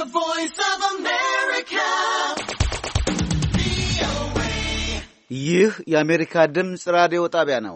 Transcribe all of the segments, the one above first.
The Voice of America. ይህ የአሜሪካ ድምፅ ራዲዮ ጣቢያ ነው።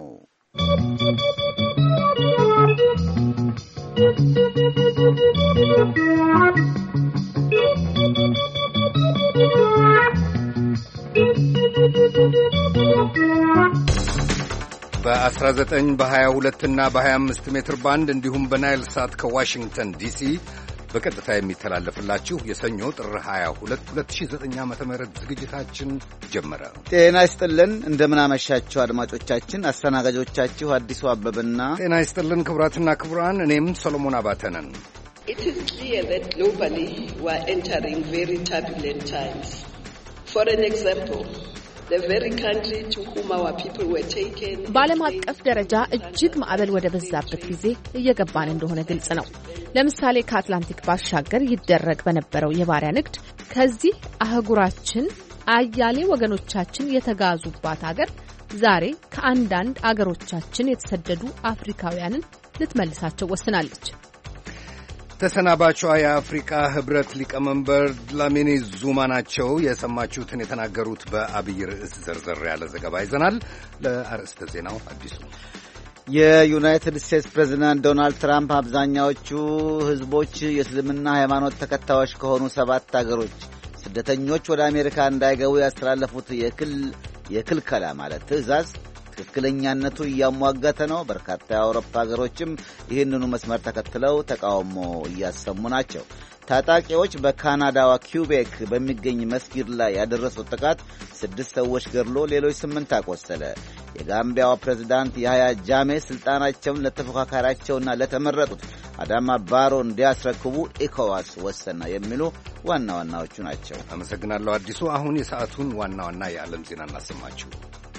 በ19 በ22 እና በ25 ሜትር ባንድ እንዲሁም በናይል ሳት ከዋሽንግተን ዲሲ በቀጥታ የሚተላለፍላችሁ የሰኞ ጥር 22 2009 ዓ.ም ዝግጅታችን ጀመረ። ጤና ይስጥልን፣ እንደምናመሻችሁ አድማጮቻችን። አስተናጋጆቻችሁ አዲሱ አበበና ጤና ይስጥልን ክቡራትና ክቡራን፣ እኔም ሰሎሞን አባተ ነን። It is clear that globally we are entering very turbulent times. For an example, the very country to whom our people were taken. በዓለም አቀፍ ደረጃ እጅግ ማዕበል ወደ በዛበት ጊዜ እየገባን እንደሆነ ግልጽ ነው። ለምሳሌ ከአትላንቲክ ባሻገር ይደረግ በነበረው የባሪያ ንግድ ከዚህ አህጉራችን አያሌ ወገኖቻችን የተጋዙባት ሀገር ዛሬ ከአንዳንድ አገሮቻችን የተሰደዱ አፍሪካውያንን ልትመልሳቸው ወስናለች። ተሰናባቿ የአፍሪካ ህብረት ሊቀመንበር ድላሚኒ ዙማ ናቸው። የሰማችሁትን የተናገሩት በአብይ ርዕስ ዘርዘር ያለ ዘገባ ይዘናል። ለአርዕስተ ዜናው አዲሱ። የዩናይትድ ስቴትስ ፕሬዝዳንት ዶናልድ ትራምፕ አብዛኛዎቹ ህዝቦች የእስልምና ሃይማኖት ተከታዮች ከሆኑ 7 አገሮች ስደተኞች ወደ አሜሪካ እንዳይገቡ ያስተላለፉት የክልከላ ማለት ትዕዛዝ ትክክለኛነቱ እያሟገተ ነው። በርካታ የአውሮፓ ሀገሮችም ይህንኑ መስመር ተከትለው ተቃውሞ እያሰሙ ናቸው። ታጣቂዎች በካናዳዋ ኪውቤክ በሚገኝ መስጊድ ላይ ያደረሱት ጥቃት 6 ሰዎች ገድሎ ሌሎች 8 አቆሰለ። የጋምቢያው ፕሬዝዳንት ያህያ ጃሜ ስልጣናቸውን ለተፎካካሪያቸውና ለተመረጡት አዳማ ባሮ እንዲያስረክቡ ኢኮዋስ ወሰነ። የሚሉ ዋና ዋናዎቹ ናቸው። አመሰግናለሁ አዲሱ። አሁን የሰዓቱን ዋና ዋና የዓለም ዜና እናሰማችሁ።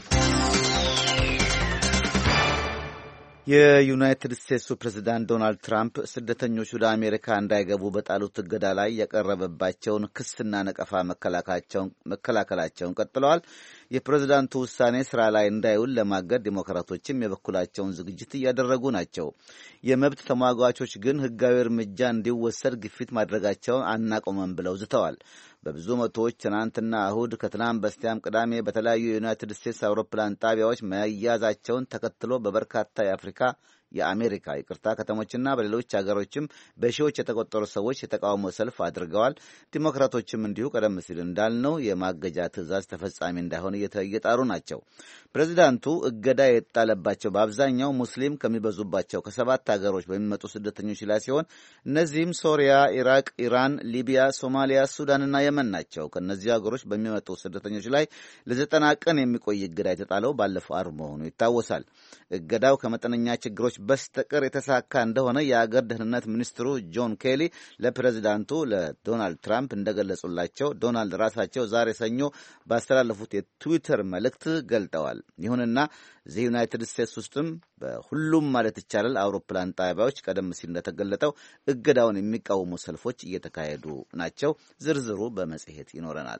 የዩናይትድ ስቴትሱ ፕሬዝዳንት ዶናልድ ትራምፕ ስደተኞች ወደ አሜሪካ እንዳይገቡ በጣሉት እገዳ ላይ የቀረበባቸውን ክስና ነቀፋ መከላከላቸውን ቀጥለዋል። የፕሬዝዳንቱ ውሳኔ ስራ ላይ እንዳይውል ለማገድ ዲሞክራቶችም የበኩላቸውን ዝግጅት እያደረጉ ናቸው። የመብት ተሟጋቾች ግን ሕጋዊ እርምጃ እንዲወሰድ ግፊት ማድረጋቸውን አናቆመም ብለው ዝተዋል። በብዙ መቶዎች ትናንትና እሁድ፣ ከትናንት በስቲያም ቅዳሜ በተለያዩ የዩናይትድ ስቴትስ አውሮፕላን ጣቢያዎች መያዛቸውን ተከትሎ በበርካታ የአሜሪካ ከተሞችና በሌሎች ሀገሮችም በሺዎች የተቆጠሩ ሰዎች የተቃውሞ ሰልፍ አድርገዋል። ዲሞክራቶችም እንዲሁ ቀደም ሲል እንዳልነው የማገጃ ትዕዛዝ ተፈጻሚ እንዳይሆን እየጣሩ ናቸው። ፕሬዚዳንቱ እገዳ የጣለባቸው በአብዛኛው ሙስሊም ከሚበዙባቸው ከ7 ሀገሮች በሚመጡ ስደተኞች ላይ ሲሆን እነዚህም ሶሪያ፣ ኢራቅ፣ ኢራን፣ ሊቢያ፣ ሶማሊያ፣ ሱዳንና የመን ናቸው። ከእነዚህ ሀገሮች በሚመጡ ስደተኞች ላይ ለ90 ቀን የሚቆይ እገዳ የተጣለው ባለፈው ዓርብ መሆኑ ይታወሳል። እገዳው ከመጠነኛ ችግሮች በስተቀር የተሳካ እንደሆነ የአገር ደህንነት ሚኒስትሩ ጆን ኬሊ ለፕሬዝዳንቱ ለዶናልድ ትራምፕ እንደገለጹላቸው ዶናልድ ራሳቸው ዛሬ ሰኞ ባስተላለፉት የትዊተር መልእክት ገልጠዋል። ይሁንና እዚህ ዩናይትድ ስቴትስ ውስጥም በሁሉም ማለት ይቻላል አውሮፕላን ጣቢያዎች ቀደም ሲል እንደተገለጠው እገዳውን የሚቃወሙ ሰልፎች እየተካሄዱ ናቸው። ዝርዝሩ በመጽሔት ይኖረናል።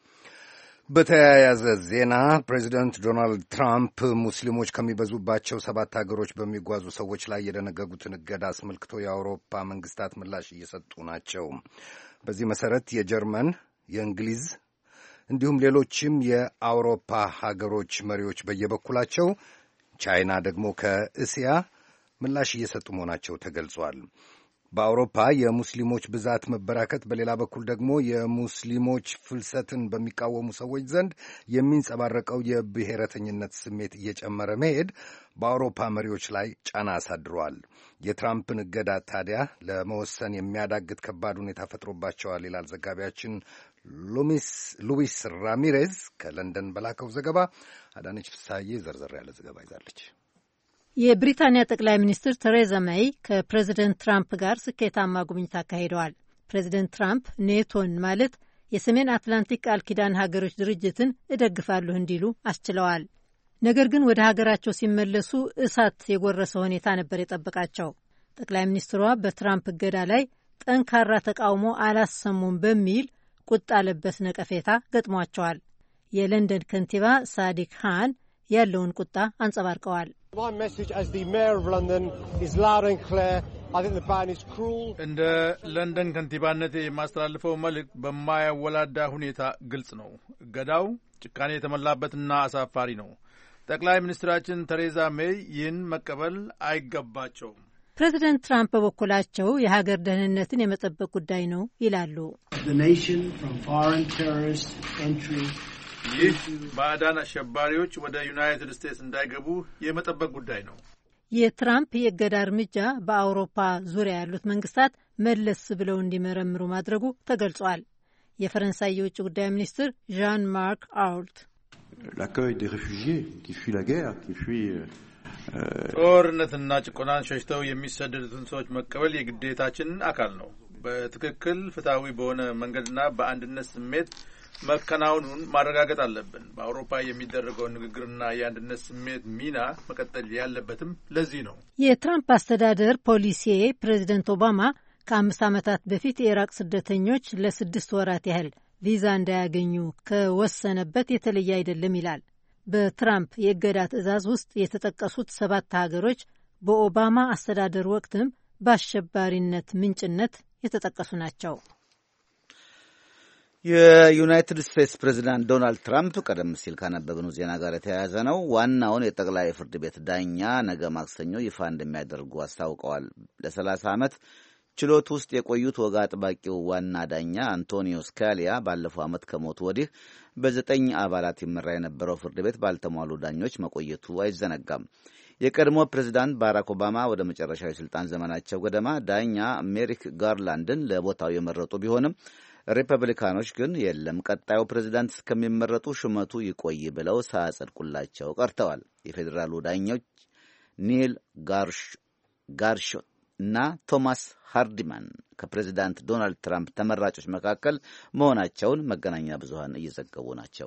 በተያያዘ ዜና ፕሬዚደንት ዶናልድ ትራምፕ ሙስሊሞች ከሚበዙባቸው 7 ሀገሮች በሚጓዙ ሰዎች ላይ የደነገጉትን እገዳ አስመልክቶ የአውሮፓ መንግስታት ምላሽ እየሰጡ ናቸው። በዚህ መሰረት የጀርመን፣ የእንግሊዝ እንዲሁም ሌሎችም የአውሮፓ ሀገሮች መሪዎች በየበኩላቸው፣ ቻይና ደግሞ ከእስያ ምላሽ እየሰጡ መሆናቸው ተገልጿል። በአውሮፓ የሙስሊሞች ብዛት መበራከት፣ በሌላ በኩል ደግሞ የሙስሊሞች ፍልሰትን በሚቃወሙ ሰዎች ዘንድ የሚንጸባረቀው የብሔረተኝነት ስሜት እየጨመረ መሄድ በአውሮፓ መሪዎች ላይ ጫና አሳድሯል። የትራምፕን እገዳ ታዲያ ለመወሰን የሚያዳግት ከባድ ሁኔታ ፈጥሮባቸዋል ይላል ዘጋቢያችን ሉዊስ ራሚሬዝ ከለንደን በላከው ዘገባ። አዳነች ፍሳዬ ዘርዘር ያለ ዘገባ ይዛለች። የብሪታንያ ጠቅላይ ሚኒስትር ቴሬዛ ሜይ ከፕሬዚደንት ትራምፕ ጋር ስኬታማ ጉብኝት አካሂደዋል። ፕሬዚደንት ትራምፕ ኔቶን ማለት የሰሜን አትላንቲክ ቃል ኪዳን ሀገሮች ድርጅትን እደግፋለሁ እንዲሉ አስችለዋል። ነገር ግን ወደ ሀገራቸው ሲመለሱ እሳት የጎረሰ ሁኔታ ነበር የጠበቃቸው። ጠቅላይ ሚኒስትሯ በትራምፕ እገዳ ላይ ጠንካራ ተቃውሞ አላሰሙም በሚል ቁጣ ለበስ ነቀፌታ ገጥሟቸዋል። የለንደን ከንቲባ ሳዲክ ሃን ያለውን ቁጣ አንጸባርቀዋል። My message as the Mayor of London is loud and clear. እንደ ለንደን ከንቲባነቴ የማስተላልፈው መልእክት በማያወላዳ ሁኔታ ግልጽ ነው። እገዳው ጭካኔ የተሞላበትና አሳፋሪ ነው። ጠቅላይ ሚኒስትራችን ቴሬዛ ሜይ ይህን መቀበል አይገባቸውም። ፕሬዚደንት ትራምፕ በበኩላቸው የሀገር ደህንነትን የመጠበቅ ጉዳይ ነው ይላሉ። ይህ ባዕዳን አሸባሪዎች ወደ ዩናይትድ ስቴትስ እንዳይገቡ የመጠበቅ ጉዳይ ነው። የትራምፕ የእገዳ እርምጃ በአውሮፓ ዙሪያ ያሉት መንግስታት መለስ ብለው እንዲመረምሩ ማድረጉ ተገልጿል። የፈረንሳይ የውጭ ጉዳይ ሚኒስትር ዣን ማርክ አውልት ጦርነትና ጭቆናን ሸሽተው የሚሰደዱትን ሰዎች መቀበል የግዴታችን አካል ነው። በትክክል ፍትሐዊ በሆነ መንገድና በአንድነት ስሜት መከናወኑን ማረጋገጥ አለብን። በአውሮፓ የሚደረገው ንግግርና የአንድነት ስሜት ሚና መቀጠል ያለበትም ለዚህ ነው። የትራምፕ አስተዳደር ፖሊሲ ፕሬዚደንት ኦባማ ከ5 ዓመታት በፊት የኢራቅ ስደተኞች ለ6 ወራት ያህል ቪዛ እንዳያገኙ ከወሰነበት የተለየ አይደለም ይላል። በትራምፕ የእገዳ ትዕዛዝ ውስጥ የተጠቀሱት 7 ሀገሮች በኦባማ አስተዳደር ወቅትም በአሸባሪነት ምንጭነት የተጠቀሱ ናቸው። የዩናይትድ ስቴትስ ፕሬዚዳንት ዶናልድ ትራምፕ ቀደም ሲል ካነበብነው ዜና ጋር የተያያዘ ነው። ዋናውን የጠቅላይ ፍርድ ቤት ዳኛ ነገ ማክሰኞ ይፋ እንደሚያደርጉ አስታውቀዋል። ለ30 ዓመት ችሎት ውስጥ የቆዩት ወግ አጥባቂው ዋና ዳኛ አንቶኒዮ ስካሊያ ባለፈው ዓመት ከሞቱ ወዲህ በ9 አባላት ይመራ የነበረው ፍርድ ቤት ባልተሟሉ ዳኞች መቆየቱ አይዘነጋም። የቀድሞ ፕሬዚዳንት ባራክ ኦባማ ወደ መጨረሻዊ ስልጣን ዘመናቸው ገደማ ዳኛ ሜሪክ ጋርላንድን ለቦታው የመረጡ ቢሆንም ሪፐብሊካኖች ግን የለም ቀጣዩ ፕሬዚዳንት እስከሚመረጡ ሹመቱ ይቆይ ብለው ሳያጸድቁላቸው ቀርተዋል። የፌዴራሉ ዳኞች ኒል ጋርሾት እና ቶማስ ሃርዲማን ከፕሬዚዳንት ዶናልድ ትራምፕ ተመራጮች መካከል መሆናቸውን መገናኛ ብዙሃን እየዘገቡ ናቸው።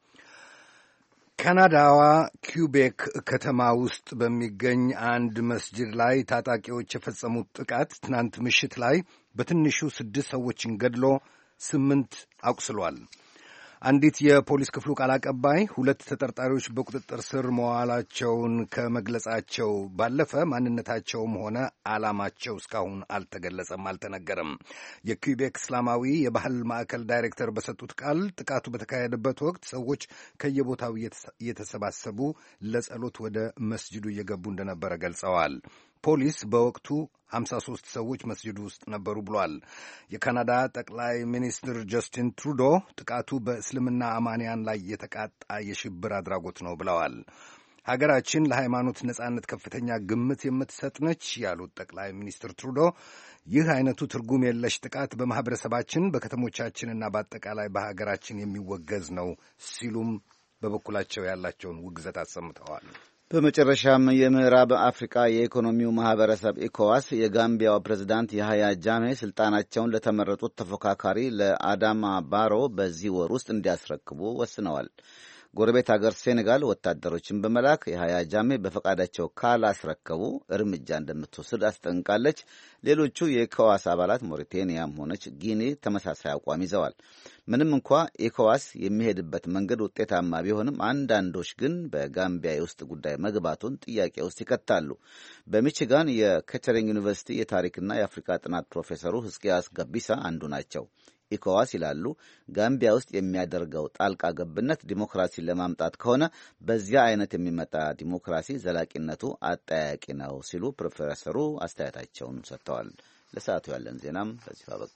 ካናዳዋ ኪውቤክ ከተማ ውስጥ በሚገኝ አንድ መስጂድ ላይ ታጣቂዎች የፈጸሙት ጥቃት ትናንት ምሽት ላይ በትንሹ 6 ሰዎችን ገድሎ 8 አቁስሏል። አንዲት የፖሊስ ክፍሉ ቃል አቀባይ 2 ተጠርጣሪዎች በቁጥጥር ስር መዋላቸውን ከመግለጻቸው ባለፈ ማንነታቸውም ሆነ ዓላማቸው እስካሁን አልተገለጸም፣ አልተነገረም። የኩቤክ እስላማዊ የባህል ማዕከል ዳይሬክተር በሰጡት ቃል ጥቃቱ በተካሄደበት ወቅት ሰዎች ከየቦታው እየተሰባሰቡ ለጸሎት ወደ መስጂዱ እየገቡ እንደነበረ ገልጸዋል። ፖሊስ በወቅቱ 53 ሰዎች መስጂዱ ውስጥ ነበሩ ብሏል። የካናዳ ጠቅላይ ሚኒስትር ጀስቲን ትሩዶ ጥቃቱ በእስልምና አማንያን ላይ የተቃጣ የሽብር አድራጎት ነው ብለዋል። ሀገራችን ለሃይማኖት ነጻነት ከፍተኛ ግምት የምትሰጥ ነች ያሉት ጠቅላይ ሚኒስትር ትሩዶ ይህ አይነቱ ትርጉም የለሽ ጥቃት በማህበረሰባችን በከተሞቻችንና በአጠቃላይ በሀገራችን የሚወገዝ ነው ሲሉም በበኩላቸው ያላቸውን ውግዘት አሰምተዋል። በመጨረሻም የምዕራብ አፍሪካ የኢኮኖሚው ማህበረሰብ ኢኮዋስ የጋምቢያው ፕሬዝዳንት ያህያ ጃሜ ስልጣናቸውን ለተመረጡት ተፎካካሪ ለአዳማ ባሮ በዚህ ወር ውስጥ እንዲያስረክቡ ወስነዋል። ጎረቤት ሀገር ሴኔጋል ወታደሮችን በመላክ የሀያ ጃሜ በፈቃዳቸው ካላስረከቡ እርምጃ እንደምትወስድ አስጠንቅቃለች። ሌሎቹ የኢኮዋስ አባላት ሞሪቴኒያም ሆነች ጊኒ ተመሳሳይ አቋም ይዘዋል። ምንም እንኳ ኢኮዋስ የሚሄድበት መንገድ ውጤታማ ቢሆንም አንዳንዶች ግን በጋምቢያ የውስጥ ጉዳይ መግባቱን ጥያቄ ውስጥ ይከታሉ። በሚችጋን የኬተሪንግ ዩኒቨርሲቲ የታሪክና የአፍሪካ ጥናት ፕሮፌሰሩ ሕዝቅያስ ገቢሳ አንዱ ናቸው። ኢኮዋስ ይላሉ ጋምቢያ ውስጥ የሚያደርገው ጣልቃ ገብነት ዲሞክራሲን ለማምጣት ከሆነ በዚያ አይነት የሚመጣ ዲሞክራሲ ዘላቂነቱ አጠያያቂ ነው ሲሉ ፕሮፌሰሩ አስተያየታቸውን ሰጥተዋል። ለሰዓቱ ያለን ዜናም በዚሁ አበቃ።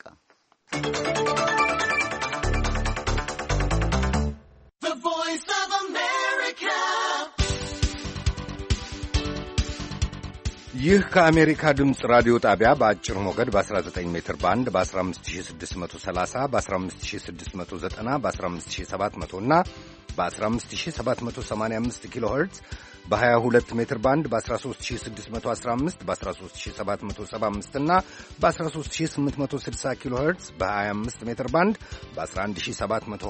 ይህ ከአሜሪካ ድምፅ ራዲዮ ጣቢያ በአጭር ሞገድ በ19 ሜትር ባንድ በ15630 በ15690 በ15700 እና በ15785 ኪሎ ሄርትዝ በ22 ሜትር ባንድ በ13615 በ13775 እና በ13860 ኪሎ ሄርትዝ በ25 ሜትር ባንድ በ11720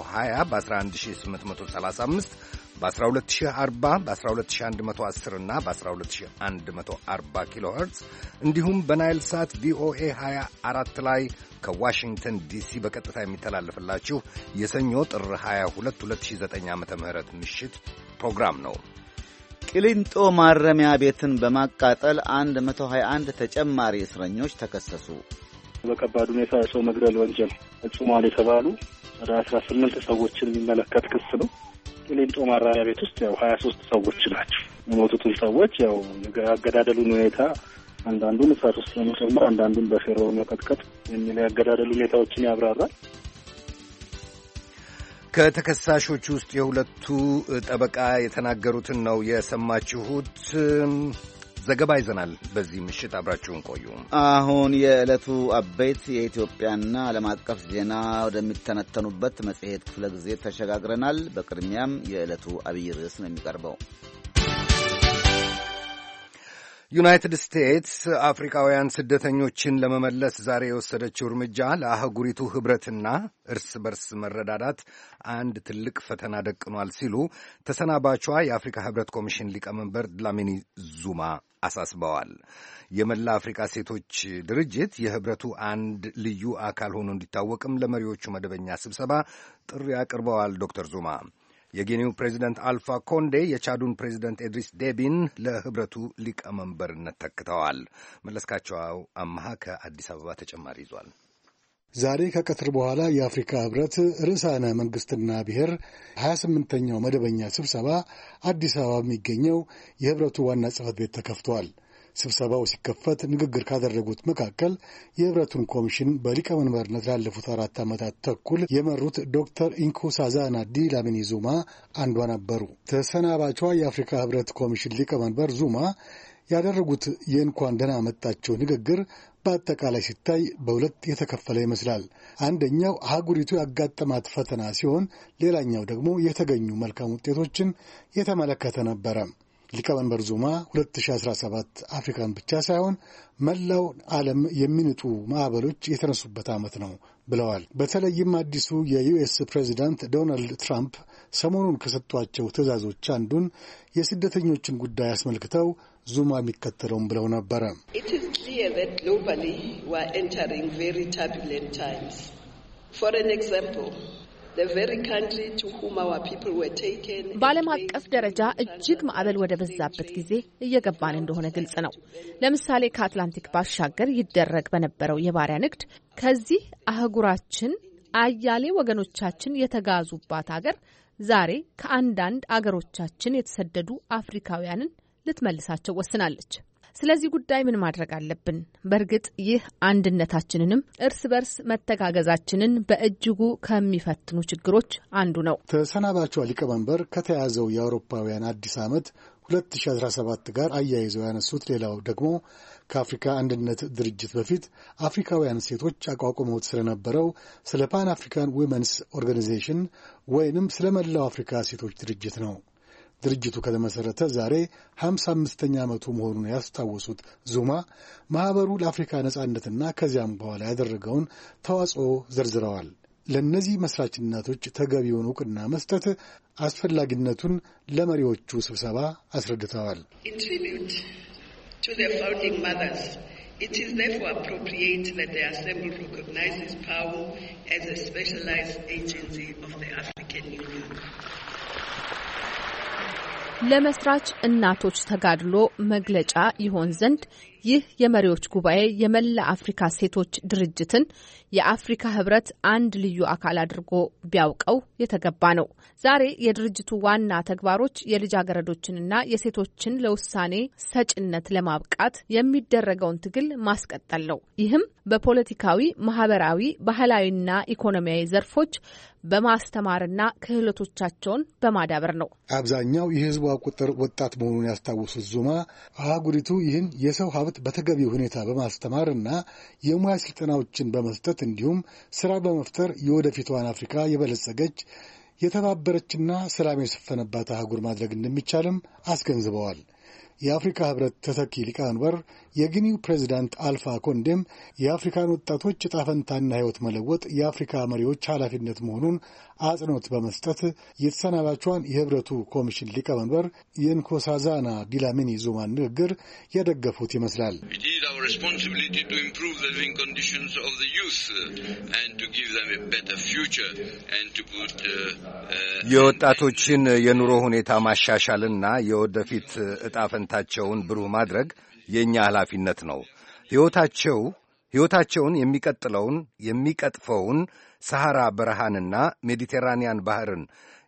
በ11835 በ12040 በ12110 እና በ12140 ኪሎ ሄርትዝ እንዲሁም በናይል ሳት ቪኦኤ 24 ላይ ከዋሽንግተን ዲሲ በቀጥታ የሚተላለፍላችሁ የሰኞ ጥር 22 2009 ዓ.ም ምሽት ፕሮግራም ነው። ቂሊንጦ ማረሚያ ቤትን በማቃጠል 121 ተጨማሪ እስረኞች ተከሰሱ። በከባድ ሁኔታ ሰው መግደል ወንጀል ፈጽመዋል የተባሉ ወደ 18 ሰዎችን የሚመለከት ክስ ነው። ቂሊንጦ ማረሚያ ቤት ውስጥ 23 ሰዎች ናቸው። የሞቱትን ሰዎች ያገዳደሉን ሁኔታ አንዳንዱን እሳት ውስጥ ለመጨመር አንዳንዱን በፌሮ መቀጥቀጥ የሚል ያገዳደሉ ሁኔታዎችን ያብራራል። ከተከሳሾች ውስጥ የሁለቱ ጠበቃ የተናገሩትን ነው የሰማችሁት። ዘገባ ይዘናል። በዚህ ምሽት አብራችሁን ቆዩ። አሁን የዕለቱ አበይት የኢትዮጵያና ዓለም አቀፍ ዜና ወደሚተነተኑበት መጽሔት ክፍለ ጊዜ ተሸጋግረናል። በቅድሚያም የዕለቱ አብይ ርዕስ ነው የሚቀርበው። ዩናይትድ ስቴትስ አፍሪካውያን ስደተኞችን ለመመለስ ዛሬ የወሰደችው እርምጃ ለአህጉሪቱ ኅብረትና እርስ በርስ መረዳዳት አንድ ትልቅ ፈተና ደቅኗል ሲሉ ተሰናባቿ የአፍሪካ ኅብረት ኮሚሽን ሊቀመንበር ድላሚኒ ዙማ አሳስበዋል። የመላ አፍሪካ ሴቶች ድርጅት የኅብረቱ አንድ ልዩ አካል ሆኖ እንዲታወቅም ለመሪዎቹ መደበኛ ስብሰባ ጥሪ አቅርበዋል። ዶክተር ዙማ የጊኒው ፕሬዚደንት አልፋ ኮንዴ የቻዱን ፕሬዚደንት ኤድሪስ ዴቢን ለኅብረቱ ሊቀመንበርነት ተክተዋል። መለስካቸው አማሃ ከአዲስ አበባ ተጨማሪ ይዟል። ዛሬ ከቀትር በኋላ የአፍሪካ ኅብረት ርዕሳነ መንግሥትና ብሔር 28ኛው መደበኛ ስብሰባ አዲስ አበባ የሚገኘው የኅብረቱ ዋና ጽሕፈት ቤት ተከፍቷል። ስብሰባው ሲከፈት ንግግር ካደረጉት መካከል የኅብረቱን ኮሚሽን በሊቀመንበርነት ላለፉት 4 ዓመታት ተኩል የመሩት ዶክተር ኢንኮሳዛና ድላሚኒ ዙማ አንዷ ነበሩ። ተሰናባቿ የአፍሪካ ኅብረት ኮሚሽን ሊቀመንበር ዙማ ያደረጉት የእንኳን ደህና መጣችሁ ንግግር በአጠቃላይ ሲታይ በሁለት የተከፈለ ይመስላል። አንደኛው አህጉሪቱ ያጋጠማት ፈተና ሲሆን፣ ሌላኛው ደግሞ የተገኙ መልካም ውጤቶችን የተመለከተ ነበረ። ሊቀመንበር ዙማ 2017 አፍሪካን ብቻ ሳይሆን መላው ዓለም የሚንጡ ማዕበሎች የተነሱበት ዓመት ነው ብለዋል። በተለይም አዲሱ የዩኤስ ፕሬዚዳንት ዶናልድ ትራምፕ ሰሞኑን ከሰጧቸው ትዕዛዞች አንዱን የስደተኞችን ጉዳይ አስመልክተው ዙማ የሚከተለውን ብለው ነበረ። It is clear that globally we are entering very turbulent times. For an example, በዓለም አቀፍ ደረጃ እጅግ ማዕበል ወደ በዛበት ጊዜ እየገባን እንደሆነ ግልጽ ነው። ለምሳሌ ከአትላንቲክ ባሻገር ይደረግ በነበረው የባሪያ ንግድ ከዚህ አህጉራችን አያሌ ወገኖቻችን የተጋዙባት አገር ዛሬ ከአንዳንድ አገሮቻችን የተሰደዱ አፍሪካውያንን ልትመልሳቸው ወስናለች። ስለዚህ ጉዳይ ምን ማድረግ አለብን? በእርግጥ ይህ አንድነታችንንም እርስ በርስ መተጋገዛችንን በእጅጉ ከሚፈትኑ ችግሮች አንዱ ነው። ተሰናባቿ ሊቀመንበር ከተያዘው የአውሮፓውያን አዲስ ዓመት 2017 ጋር አያይዘው ያነሱት ሌላው ደግሞ ከአፍሪካ አንድነት ድርጅት በፊት አፍሪካውያን ሴቶች አቋቁመውት ስለነበረው ስለ ፓን አፍሪካን ዊመንስ ኦርጋናይዜሽን ወይንም ስለ መላው አፍሪካ ሴቶች ድርጅት ነው። ድርጅቱ ከተመሠረተ ዛሬ 55ኛ ዓመቱ መሆኑን ያስታወሱት ዙማ ማኅበሩ ለአፍሪካ ነጻነትና ከዚያም በኋላ ያደረገውን ተዋጽኦ ዘርዝረዋል። ለእነዚህ መሥራች እናቶች ተገቢውን ዕውቅና መስጠት አስፈላጊነቱን ለመሪዎቹ ስብሰባ አስረድተዋል። It is therefore appropriate that the Assembly recognizes PAO as a specialized agency of the African Union. ለመስራች እናቶች ተጋድሎ መግለጫ ይሆን ዘንድ ይህ የመሪዎች ጉባኤ የመላ አፍሪካ ሴቶች ድርጅትን የአፍሪካ ህብረት አንድ ልዩ አካል አድርጎ ቢያውቀው የተገባ ነው። ዛሬ የድርጅቱ ዋና ተግባሮች የልጃገረዶችንና የሴቶችን ለውሳኔ ሰጭነት ለማብቃት የሚደረገውን ትግል ማስቀጠል ነው። ይህም በፖለቲካዊ፣ ማህበራዊ፣ ባህላዊና ኢኮኖሚያዊ ዘርፎች በማስተማርና ክህሎቶቻቸውን በማዳበር ነው። አብዛኛው የህዝቧ ቁጥር ወጣት መሆኑን ያስታወሱት ዙማ አህጉሪቱ ይህን የሰው ሀብት በተገቢው ሁኔታ በማስተማርና የሙያ ስልጠናዎችን በመስጠት እንዲሁም ስራ በመፍጠር የወደፊቷን አፍሪካ የበለጸገች የተባበረችና ሰላም የሰፈነባት አህጉር ማድረግ እንደሚቻልም አስገንዝበዋል። የአፍሪካ ህብረት ተተኪ ሊቀመንበር የጊኒው ፕሬዚዳንት አልፋ ኮንዴም የአፍሪካን ወጣቶች ዕጣ ፈንታና ሕይወት መለወጥ የአፍሪካ መሪዎች ኃላፊነት መሆኑን አጽንኦት በመስጠት የተሰናባቿን የህብረቱ ኮሚሽን ሊቀመንበር የንኮሳዛና ዲላሚኒ ዙማን ንግግር የደገፉት ይመስላል። የወጣቶችን የኑሮ ሁኔታ ማሻሻልና የወደፊት ዕጣ ፈንታቸውን ብሩህ ማድረግ የእኛ ኃላፊነት ነው። ሕይወታቸውን የሚቀጥፈውን ሰሐራ በረሃንና ሜዲቴራንያን ባህርን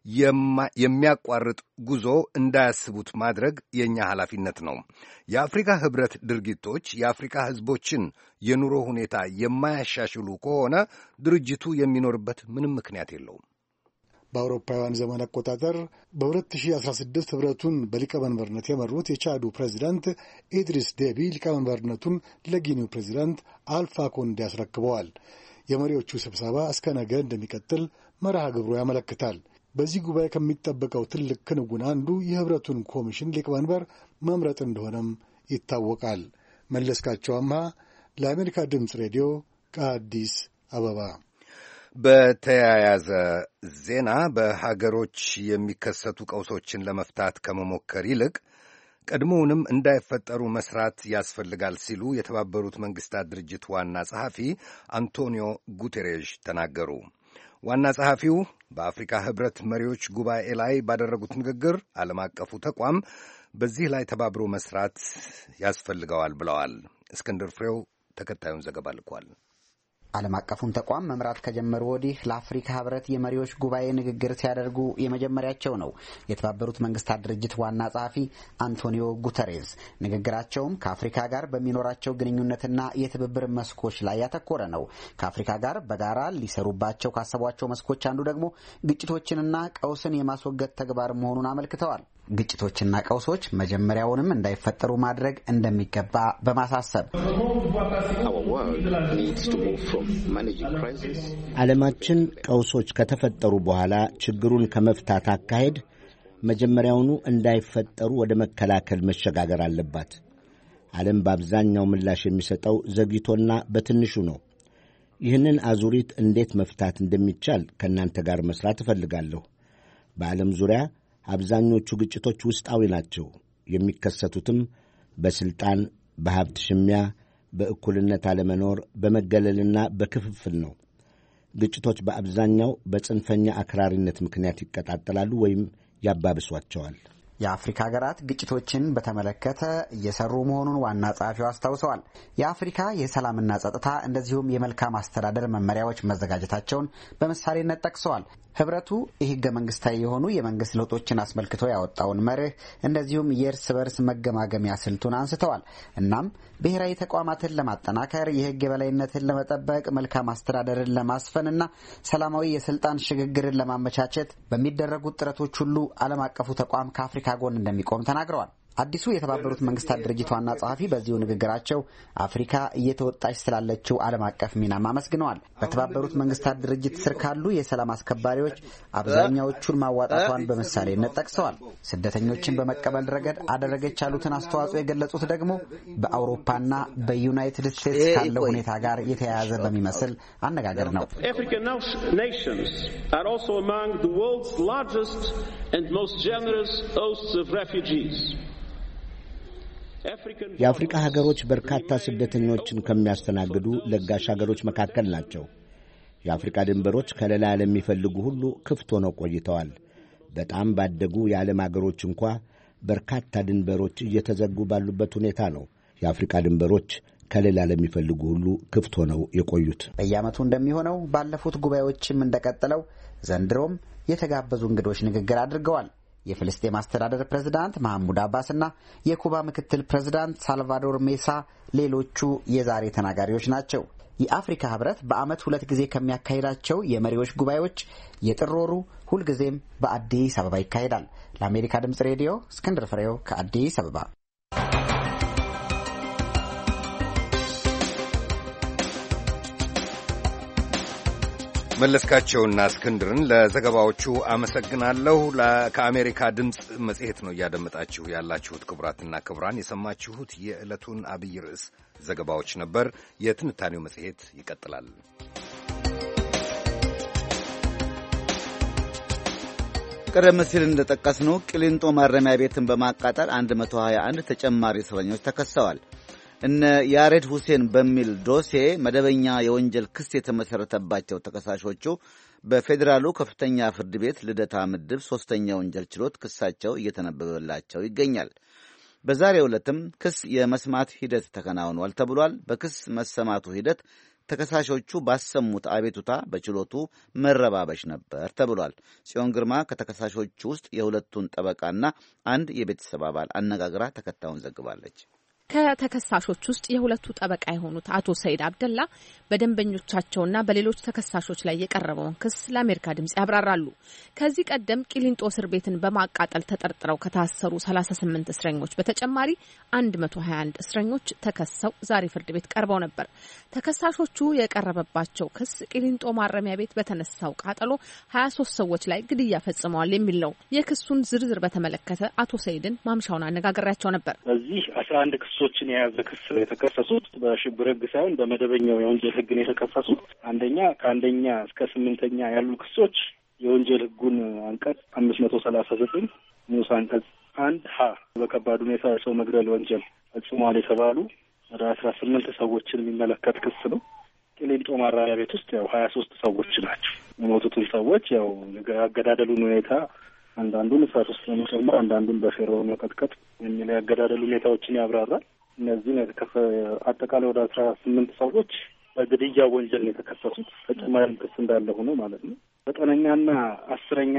የሚያቋርጥ ጉዞ እንዳያስቡት ማድረግ የእኛ ኃላፊነት ነው። የአፍሪካ ህብረት ድርጊቶች የአፍሪካ ህዝቦችን የኑሮ ሁኔታ የማያሻሽሉ ከሆነ ድርጅቱ የሚኖርበት ምንም ምክንያት የለውም። በአውሮፓውያን ዘመን አቆጣጠር በ2016 ህብረቱን በሊቀመንበርነት የመሩት የቻዱ ፕሬዚዳንት ኢድሪስ ዴቢ ሊቀመንበርነቱን ለጊኒው ፕሬዚዳንት አልፋ ኮንዴ አስረክበዋል። የመሪዎቹ ስብሰባ እስከ ነገ እንደሚቀጥል መርሃ ግብሩ ያመለክታል። በዚህ ጉባኤ ከሚጠበቀው ትልቅ ክንውን አንዱ የህብረቱን ኮሚሽን ሊቀመንበር መምረጥ እንደሆነም ይታወቃል። መለስካቸው አምሃ ለአሜሪካ ድምፅ ሬዲዮ ከአዲስ አበባ። በተያያዘ ዜና በሀገሮች የሚከሰቱ ቀውሶችን ለመፍታት ከመሞከር ይልቅ ቀድሞውንም እንዳይፈጠሩ መስራት ያስፈልጋል ሲሉ የተባበሩት መንግስታት ድርጅት ዋና ጸሐፊ አንቶኒዮ ጉቴሬሽ ተናገሩ። ዋና ጸሐፊው በአፍሪካ ህብረት መሪዎች ጉባኤ ላይ ባደረጉት ንግግር ዓለም አቀፉ ተቋም በዚህ ላይ ተባብሮ መስራት ያስፈልገዋል ብለዋል። እስክንድር ፍሬው ተከታዩን ዘገባ ልኳል። ዓለም አቀፉን ተቋም መምራት ከጀመሩ ወዲህ ለአፍሪካ ህብረት የመሪዎች ጉባኤ ንግግር ሲያደርጉ የመጀመሪያቸው ነው። የተባበሩት መንግስታት ድርጅት ዋና ጸሐፊ አንቶኒዮ ጉተሬዝ ንግግራቸውም ከአፍሪካ ጋር በሚኖራቸው ግንኙነትና የትብብር መስኮች ላይ ያተኮረ ነው። ከአፍሪካ ጋር በጋራ ሊሰሩባቸው ካሰቧቸው መስኮች አንዱ ደግሞ ግጭቶችንና ቀውስን የማስወገድ ተግባር መሆኑን አመልክተዋል። ግጭቶችና ቀውሶች መጀመሪያውንም እንዳይፈጠሩ ማድረግ እንደሚገባ በማሳሰብ ዓለማችን ቀውሶች ከተፈጠሩ በኋላ ችግሩን ከመፍታት አካሄድ መጀመሪያውኑ እንዳይፈጠሩ ወደ መከላከል መሸጋገር አለባት። ዓለም በአብዛኛው ምላሽ የሚሰጠው ዘግይቶና በትንሹ ነው። ይህንን አዙሪት እንዴት መፍታት እንደሚቻል ከእናንተ ጋር መስራት እፈልጋለሁ። በዓለም ዙሪያ አብዛኞቹ ግጭቶች ውስጣዊ ናቸው። የሚከሰቱትም በሥልጣን፣ በሀብት ሽሚያ፣ በእኩልነት አለመኖር፣ በመገለልና በክፍፍል ነው። ግጭቶች በአብዛኛው በጽንፈኛ አክራሪነት ምክንያት ይቀጣጠላሉ ወይም ያባብሷቸዋል። የአፍሪካ ሀገራት ግጭቶችን በተመለከተ እየሰሩ መሆኑን ዋና ጸሐፊው አስታውሰዋል። የአፍሪካ የሰላምና ጸጥታ እንደዚሁም የመልካም አስተዳደር መመሪያዎች መዘጋጀታቸውን በምሳሌነት ጠቅሰዋል። ህብረቱ የህገ መንግስታዊ የሆኑ የመንግስት ለውጦችን አስመልክቶ ያወጣውን መርህ እንደዚሁም የእርስ በርስ መገማገሚያ ስልቱን አንስተዋል። እናም ብሔራዊ ተቋማትን ለማጠናከር፣ የህግ የበላይነትን ለመጠበቅ፣ መልካም አስተዳደርን ለማስፈንና ሰላማዊ የስልጣን ሽግግርን ለማመቻቸት በሚደረጉት ጥረቶች ሁሉ ዓለም አቀፉ ተቋም ከአፍሪካ ጎን እንደሚቆም ተናግረዋል። አዲሱ የተባበሩት መንግስታት ድርጅት ዋና ጸሐፊ በዚሁ ንግግራቸው አፍሪካ እየተወጣች ስላለችው ዓለም አቀፍ ሚናም አመስግነዋል። በተባበሩት መንግስታት ድርጅት ስር ካሉ የሰላም አስከባሪዎች አብዛኛዎቹን ማዋጣቷን በምሳሌነት ጠቅሰዋል። ስደተኞችን በመቀበል ረገድ አደረገች ያሉትን አስተዋጽኦ የገለጹት ደግሞ በአውሮፓና በዩናይትድ ስቴትስ ካለው ሁኔታ ጋር የተያያዘ በሚመስል አነጋገር ነው። የአፍሪካ ሀገሮች በርካታ ስደተኞችን ከሚያስተናግዱ ለጋሽ ሀገሮች መካከል ናቸው። የአፍሪካ ድንበሮች ከለላ ለሚፈልጉ ሁሉ ክፍት ሆነው ቆይተዋል። በጣም ባደጉ የዓለም ሀገሮች እንኳ በርካታ ድንበሮች እየተዘጉ ባሉበት ሁኔታ ነው የአፍሪካ ድንበሮች ከለላ ለሚፈልጉ ሁሉ ክፍት ሆነው የቆዩት። በየዓመቱ እንደሚሆነው ባለፉት ጉባኤዎችም እንደቀጠለው ዘንድሮም የተጋበዙ እንግዶች ንግግር አድርገዋል። የፍልስጤም አስተዳደር ፕሬዝዳንት መሐሙድ አባስና የኩባ ምክትል ፕሬዝዳንት ሳልቫዶር ሜሳ ሌሎቹ የዛሬ ተናጋሪዎች ናቸው። የአፍሪካ ህብረት በዓመት 2 ጊዜ ከሚያካሂዳቸው የመሪዎች ጉባኤዎች የጥር ወሩ ሁልጊዜም በአዲስ አበባ ይካሄዳል። ለአሜሪካ ድምፅ ሬዲዮ እስክንድር ፍሬው ከአዲስ አበባ። መለስካቸውና እስክንድርን ለዘገባዎቹ አመሰግናለሁ። ከአሜሪካ ድምፅ መጽሔት ነው እያደመጣችሁ ያላችሁት። ክቡራትና ክቡራን የሰማችሁት የዕለቱን አብይ ርዕስ ዘገባዎች ነበር። የትንታኔው መጽሔት ይቀጥላል። ቀደም ሲል እንደጠቀስነው ቂሊንጦ ማረሚያ ቤትን በማቃጠል 121 ተጨማሪ እስረኞች ተከሰዋል። እነ ያሬድ ሁሴን በሚል ዶሴ መደበኛ የወንጀል ክስ የተመሰረተባቸው ተከሳሾቹ በፌዴራሉ ከፍተኛ ፍርድ ቤት ልደታ ምድብ 3ኛ ወንጀል ችሎት ክሳቸው እየተነበበላቸው ይገኛል። በዛሬው ዕለትም ክስ የመስማት ሂደት ተከናውኗል ተብሏል። በክስ መሰማቱ ሂደት ተከሳሾቹ ባሰሙት አቤቱታ በችሎቱ መረባበሽ ነበር ተብሏል። ጽዮን ግርማ ከተከሳሾቹ ውስጥ የሁለቱን ጠበቃና አንድ የቤተሰብ አባል አነጋግራ ተከታዩን ዘግባለች። ከተከሳሾች ውስጥ የሁለቱ ጠበቃ የሆኑት አቶ ሰይድ አብደላ በደንበኞቻቸውና በሌሎች ተከሳሾች ላይ የቀረበውን ክስ ለአሜሪካ ድምጽ ያብራራሉ። ከዚህ ቀደም ቂሊንጦ እስር ቤትን በማቃጠል ተጠርጥረው ከታሰሩ 38 እስረኞች በተጨማሪ 121 እስረኞች ተከሰው ዛሬ ፍርድ ቤት ቀርበው ነበር። ተከሳሾቹ የቀረበባቸው ክስ ቂሊንጦ ማረሚያ ቤት በተነሳው ቃጠሎ 23 ሰዎች ላይ ግድያ ፈጽመዋል የሚል ነው። የክሱን ዝርዝር በተመለከተ አቶ ሰይድን ማምሻውን አነጋግሬያቸው ነበር። በዚህ 11 ክሶችን የያዘ ክስ የተከሰሱት በሽብር ሕግ ሳይሆን በመደበኛው የወንጀል ሕግ ነው የተከሰሱት። ከአንደኛ እስከ 8ኛ ያሉ ክሶች የወንጀል ሕጉን አንቀጽ 539 ንዑስ አንቀጽ 1 ሀ በከባድ ሁኔታ ሰው መግደል ወንጀል ፈጽመዋል የተባሉ ወደ 18 ሰዎችን የሚመለከት ክስ ነው። ቂሊንጦ ማረሚያ ቤት ውስጥ 23 ሰዎች ናቸው። የሞቱትን ሰዎች አገዳደሉን ሁኔታ አንዳንዱን እሳት ውስጥ በመጨመር አንዳንዱን በፌሮ መቀጥቀጥ የሚል ያገዳደሉ ሁኔታዎችን ያብራራል። እነዚህን አጠቃላይ ወደ 18 ሰዎች በግድያ ወንጀል ነው የተከሰሱት። ተጨማሪም ክስ እንዳለ ሆኖ ማለት ነው። 9ኛና 10ኛ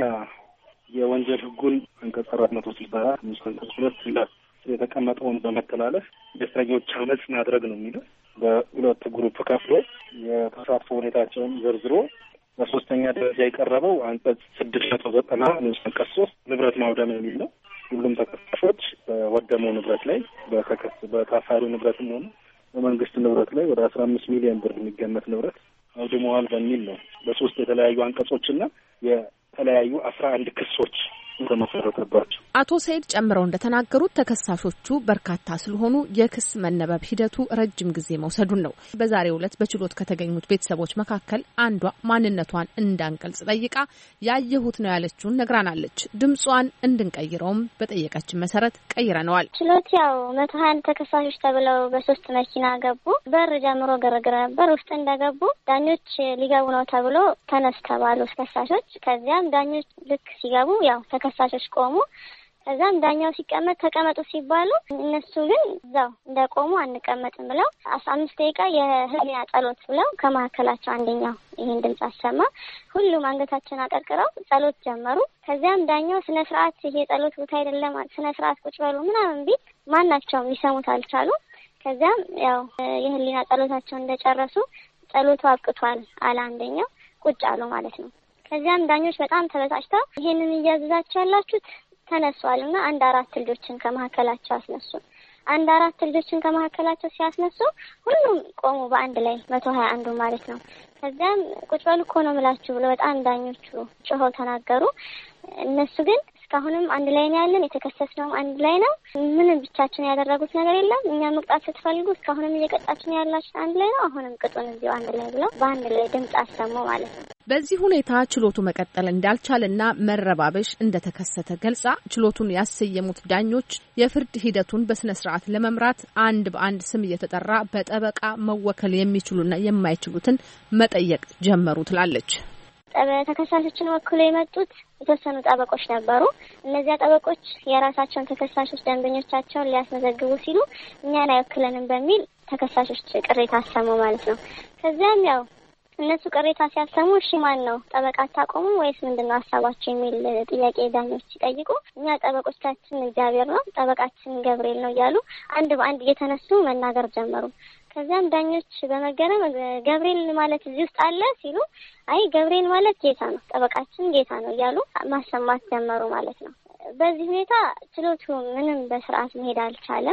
የወንጀል ሕጉን አንቀጽ 464 ንዑስ አንቀጽ 2 ይላል የተቀመጠውን በመተላለፍ የእስረኞች አመጽ ማድረግ ነው የሚለው። በሁለት ግሩፕ ከፍሎ የተሳትፎ ሁኔታቸውን ዘርዝሮ በ3ኛ ደረጃ የቀረበው አንቀጽ 690 ንዑስ አንቀጽ 3 ንብረት ማውደም የሚል ነው። ሁሉም ተከሳሾች በወደመው ንብረት ላይ በታሳሪው ንብረትም ሆነ በመንግስት ንብረት ላይ ወደ 15 ሚሊዮን ብር የሚገመት ንብረት አውድመዋል በሚል ነው። በሶስት የተለያዩ አንቀጾችና የተለያዩ 11 ክሶች ተመሰረተባቸው። አቶ ሰይድ ጨምረው እንደተናገሩት ተከሳሾቹ በርካታ ስለሆኑ የክስ መነበብ ሂደቱ ረጅም ጊዜ መውሰዱን ነው። በዛሬው ዕለት በችሎት ከተገኙት ቤተሰቦች መካከል አንዷ ማንነቷን እንዳንገልጽ ጠይቃ ያየሁት ነው ያለችውን ነግራናለች። ድምጿን እንድንቀይረውም በጠየቀችን መሰረት ቀይረነዋል። ችሎት 121 ተከሳሾች ተብለው በሶስት መኪና ገቡ። በር ጀምሮ ግርግር ነበር። ውስጥ እንደገቡ ዳኞች ሊገቡ ነው ተብሎ ተነስ ተባሉ ተከሳሾች። ከዚያም ዳኞች ልክ ሲገቡ ተከሳሾች ቆሙ። ከዛም ዳኛው ሲቀመጥ ተቀመጡ ሲባሉ እነሱ ግን እዛው እንደቆሙ አንቀመጥም ብለው 15 ደቂቃ የህሊና ጸሎት ብለው ከመካከላቸው አንደኛው ይሄን ድምጽ አሰማ። ሁሉም አንገታቸውን አቀርቅረው ጸሎት ጀመሩ። ከዚያም ዳኛው ስነ ስርዓት ይሄ ጸሎት ቦታ አይደለም ስነ ስርዓት ቁጭ በሉ ምናምን ቢል ማናቸውም ሊሰሙት አልቻሉ። ከዚያም የህሊና ጸሎታቸውን እንደጨረሱ ጸሎቱ አብቅቷል አለ አንደኛው። ቁጭ አሉ ማለት ነው። ከዚያም ዳኞች በጣም ተበሳጭተው ይሄንን እያዘዛችሁ ያላችሁት ተነሷልና 4 ልጆችን ከመካከላቸው አስነሱ። 4 ልጆችን ከመካከላቸው ሲያስነሱ ሁሉም ቆሙ በአንድ ላይ 121 ማለት ነው። ከዚያም ቁጭ በሉ እኮ ነው የምላችሁ ብለው በጣም ዳኞቹ ጮኸው ተናገሩ። እነሱ ግን እስካሁንም አንድ ላይ ነው ያለን፣ የተከሰስነውም አንድ ላይ ነው፣ ምንም ብቻችን ያደረጉት ነገር የለም፣ እኛ መቅጣት ስትፈልጉ እስካሁንም እየቀጣችን ያላችሁ አንድ ላይ ነው፣ አሁንም ቅጡን እዚሁ አንድ ላይ ብለው በአንድ ላይ ድምጽ አሰሙ ማለት ነው። በዚህ ሁኔታ ችሎቱ መቀጠል እንዳልቻለና መረባበሽ እንደተከሰተ ገልጻ ችሎቱን ያሰየሙት ዳኞች የፍርድ ሂደቱን በስነ ስርዓት ለመምራት አንድ በአንድ ስም እየተጠራ በጠበቃ መወከል የሚችሉና የማይችሉትን መጠየቅ ጀመሩ ትላለች። ተከሳሾችን ወክለው የመጡት የተወሰኑ ጠበቆች ነበሩ። እነዚያ ጠበቆች የራሳቸውን ተከሳሾች ደንበኞቻቸውን ሊያስመዘግቡ ሲሉ እኛን አይወክለንም በሚል ተከሳሾች ቅሬታ አሰሙ ማለት ነው። ከዚያም እነሱ ቅሬታ ሲያሰሙ እሺ ማን ነው ጠበቃ አታቆሙ ወይስ ምንድነው ሀሳባቸው የሚል ጥያቄ ዳኞች ሲጠይቁ እኛ ጠበቆቻችን እግዚአብሔር ነው ጠበቃችን ገብርኤል ነው እያሉ አንድ በአንድ እየተነሱ መናገር ጀመሩ። ከዚያም ዳኞች በመገረም ገብርኤል ማለት እዚህ ውስጥ አለ ሲሉ አይ ገብርኤል ማለት ጌታ ነው ጠበቃችን ጌታ ነው እያሉ ማሰማት ጀመሩ ማለት ነው። በዚህ ሁኔታ ችሎቱ ምንም በስርዓት መሄድ አልቻለም።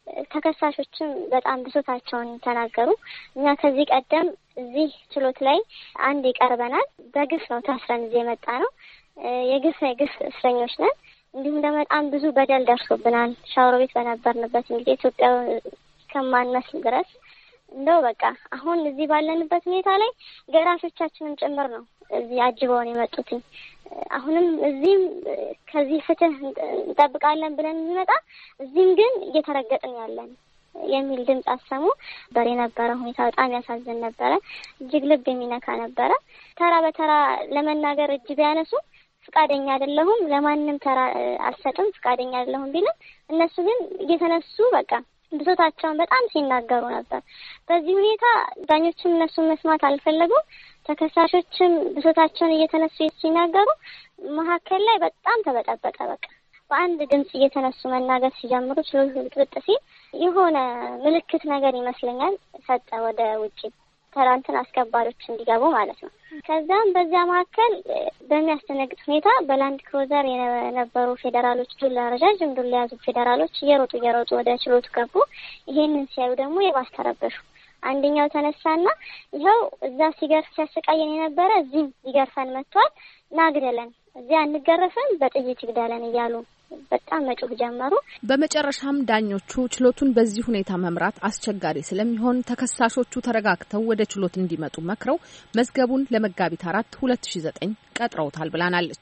ተከሳሾችም በጣም ብሶታቸውን ተናገሩ። እኛ ከዚህ ቀደም እዚህ ችሎት ላይ አንድ ይቀርበናል። በግፍ ነው ታስረን እዚህ የመጣ ነው። የግፍ እስረኞች ነን። እንዲሁም ደግሞ በጣም ብዙ በደል ደርሶብናል። ሻወር ቤት በነበርንበት እንግዲህ ኢትዮጵያ ከማንመስል ድረስ እንደው በቃ አሁን እዚህ ባለንበት ሁኔታ ላይ ገራሾቻችንም ጭምር ነው እዚህ አጅበውን የመጡት። አሁንም እዚህም ከዚህ ፍትህ እንጠብቃለን ብለን የሚመጣ እዚህም ግን እየተረገጥን ያለን የሚል ድምጽ አሰሙ። በነበረ ሁኔታ በጣም ያሳዝን ነበረ። እጅግ ልብ የሚነካ ነበረ። ተራ በተራ ለመናገር እጅ ቢያነሱ ፍቃደኛ አይደለሁም፣ ለማንም ተራ አልሰጥም ፍቃደኛ አይደለሁም ቢልም እነሱ ግን እየተነሱ በቃ ብሶታቸውን በጣም ሲናገሩ ነበር። በዚህ ሁኔታ ዳኞችም እነሱን መስማት አልፈለጉም። ተከሳሾችም ብሶታቸውን እየተነሱ ሲናገሩ መሀከል ላይ በጣም ተበጠበጠ። በቃ በአንድ ድምጽ እየተነሱ መናገር ሲጀምሩ ችሎት ብጥብጥ ሲል የሆነ ምልክት ነገር ይመስለኛል ሰጠ ወደ ውጪ ተራንትን አስከባሪዎች እንዲገቡ ማለት ነው። ከዛም በዚያ መካከል በሚያስደነግጥ ሁኔታ በላንድ ክሩዘር የነበሩ ፌዴራሎች ረጃጅም ዱላ የያዙ ፌዴራሎች እየሮጡ ወደ ችሎቱ ገቡ። ይሄንን ሲያዩ ደግሞ የባስ ተረበሹ። አንደኛው ተነሳና ይኸው እዛ ሲገርፍ ሲያሰቃየን የነበረ እዚህ ይገርፈን መጥቷል፣ ናግደለን፣ እዚያ አንገረፍም፣ በጥይት ይግደለን እያሉ በጣም መጮህ ጀመሩ። በመጨረሻም ዳኞቹ ችሎቱን በዚህ ሁኔታ መምራት አስቸጋሪ ስለሚሆን ተከሳሾቹ ተረጋግተው ወደ ችሎት እንዲመጡ መክረው መዝገቡን ለመጋቢት 4 2009 ቀጥረውታል ብላናለች።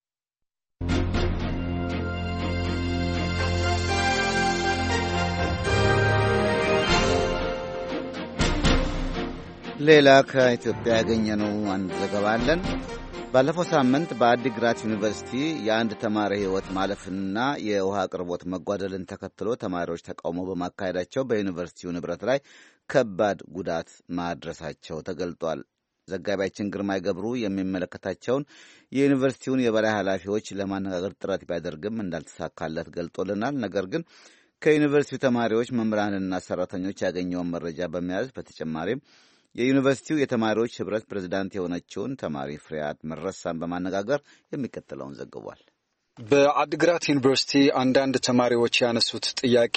ሌላ ከኢትዮጵያ ያገኘነው አንድ ዘገባ አለን። ባለፈው ሳምንት በአዲግራት ዩኒቨርሲቲ የአንድ ተማሪ ሕይወት ማለፍና የውሃ አቅርቦት መጓደልን ተከትሎ ተማሪዎች ተቃውሞ በማካሄዳቸው በዩኒቨርሲቲው ንብረት ላይ ከባድ ጉዳት ማድረሳቸው ተገልጧል። ዘጋቢያችን ግርማይ ገብሩ የሚመለከታቸውን የዩኒቨርሲቲውን የበላይ ኃላፊዎች ለማነጋገር ጥረት ቢያደርግም እንዳልተሳካለት ገልጦልናል። ነገር ግን ከዩኒቨርሲቲው ተማሪዎች መምህራንና ሰራተኞች ያገኘውን መረጃ በመያዝ በተጨማሪም የዩኒቨርሲቲው የተማሪዎች ህብረት ፕሬዝዳንት የሆነችውን ተማሪ ፍሬያት መረሳን በማነጋገር የሚከተለውን ዘግቧል። በአዲግራት ዩኒቨርሲቲ አንዳንድ ተማሪዎች ያነሱት ጥያቄ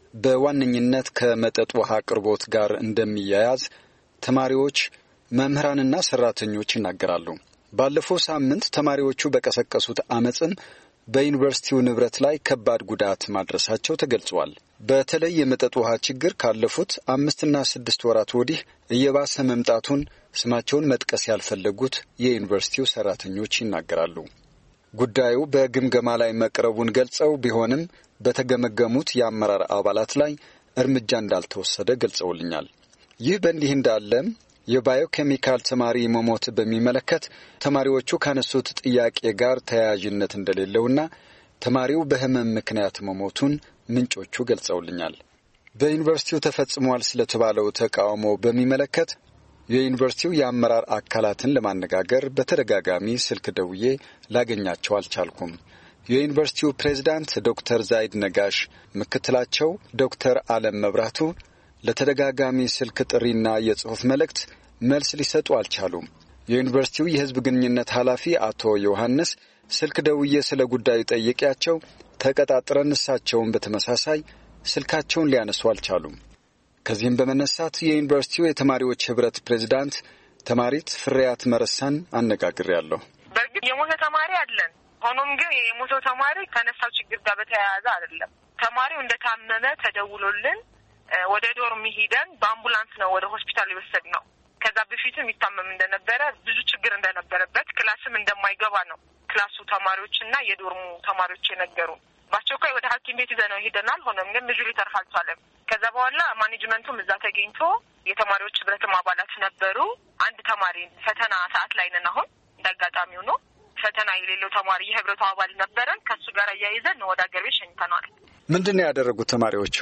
በዋነኝነት ከመጠጥ ውሃ አቅርቦት ጋር እንደሚያያዝ ተማሪዎች፣ መምህራንና ሰራተኞች ይናገራሉ። ባለፈው ሳምንት ተማሪዎቹ በቀሰቀሱት አመጽም በዩኒቨርሲቲው ንብረት ላይ ከባድ ጉዳት ማድረሳቸው ተገልጿል። በተለይ የመጠጥ ውሃ ችግር ካለፉት 5 እና 6 ወራት ወዲህ እየባሰ መምጣቱን ስማቸውን መጥቀስ ያልፈለጉት የዩኒቨርሲቲው ሰራተኞች ይናገራሉ። ጉዳዩ በግምገማ ላይ መቅረቡን ገልጸው ቢሆንም በተገመገሙት የአመራር አባላት ላይ እርምጃ እንዳልተወሰደ ገልጸውልኛል። ይህ በእንዲህ እንዳለም የባዮኬሚካል ተማሪ መሞት በሚመለከት ተማሪዎቹ ካነሱት ጥያቄ ጋር ተያያዥነት እንደሌለውና ተማሪው በህመም ምክንያት መሞቱን ምንጮቹ ገልጸውልኛል። በዩኒቨርሲቲው ተፈጽሟል ስለተባለው ተቃውሞ በሚመለከት የዩኒቨርሲቲው የአመራር አካላትን ለማነጋገር በተደጋጋሚ ስልክ ደውዬ ላገኛቸው አልቻልኩም። የዩኒቨርሲቲው ፕሬዝዳንት ዶክተር ዛይድ ነጋሽ፣ ምክትላቸው ዶክተር አለም መብራቱ ለተደጋጋሚ ስልክ ጥሪና የጽሑፍ መልእክት መልስ ሊሰጡ አልቻሉም። የዩኒቨርሲቲው የህዝብ ግንኙነት ኃላፊ አቶ ዮሐንስ ስልክ ደውዬ ስለ ጉዳዩ ጠይቄያቸው ተቀጣጥረን እሳቸውን በተመሳሳይ ስልካቸውን ሊያነሱ አልቻሉም። ከዚህም በመነሳት የዩኒቨርሲቲው የተማሪዎች ህብረት ፕሬዝዳንት ተማሪት ፍሬያት መረሳን አነጋግሬያለሁ። በእርግጥ የሞተ ተማሪ አለን። ሆኖም ግን የሞተው ተማሪ ከነሳው ችግር ጋር በተያያዘ አይደለም። ተማሪው እንደታመመ ተደውሎልን ወደ ዶርም ሄደን በአምቡላንስ ነው ወደ ሆስፒታል የወሰድ ነው። ከዛ በፊትም ይታመም እንደነበረ፣ ብዙ ችግር እንደነበረበት፣ ክላስም እንደማይገባ ነው ክላሱ ተማሪዎችና የዶርሙ ተማሪዎች የነገሩ። በአስቸኳይ ወደ ሐኪም ቤት ይዘነው ሄደናል። ሆኖም ግን ልጁ ሊተርፍ አልቻለም። ከዛ በኋላ ማኔጅመንቱም እዛ ተገኝቶ የተማሪዎች ህብረትም አባላት ነበሩ። አንድ ተማሪ ፈተና ሰዓት ላይ ነን አሁን እንዳጋጣሚው ነው ፈተና የሌለው ተማሪ የህብረቱ አባል ነበረን። ከሱ ጋር አያይዘን ወደ አገር ቤት ሸኝተናል። ምንድን ነው ያደረጉት ተማሪዎቹ?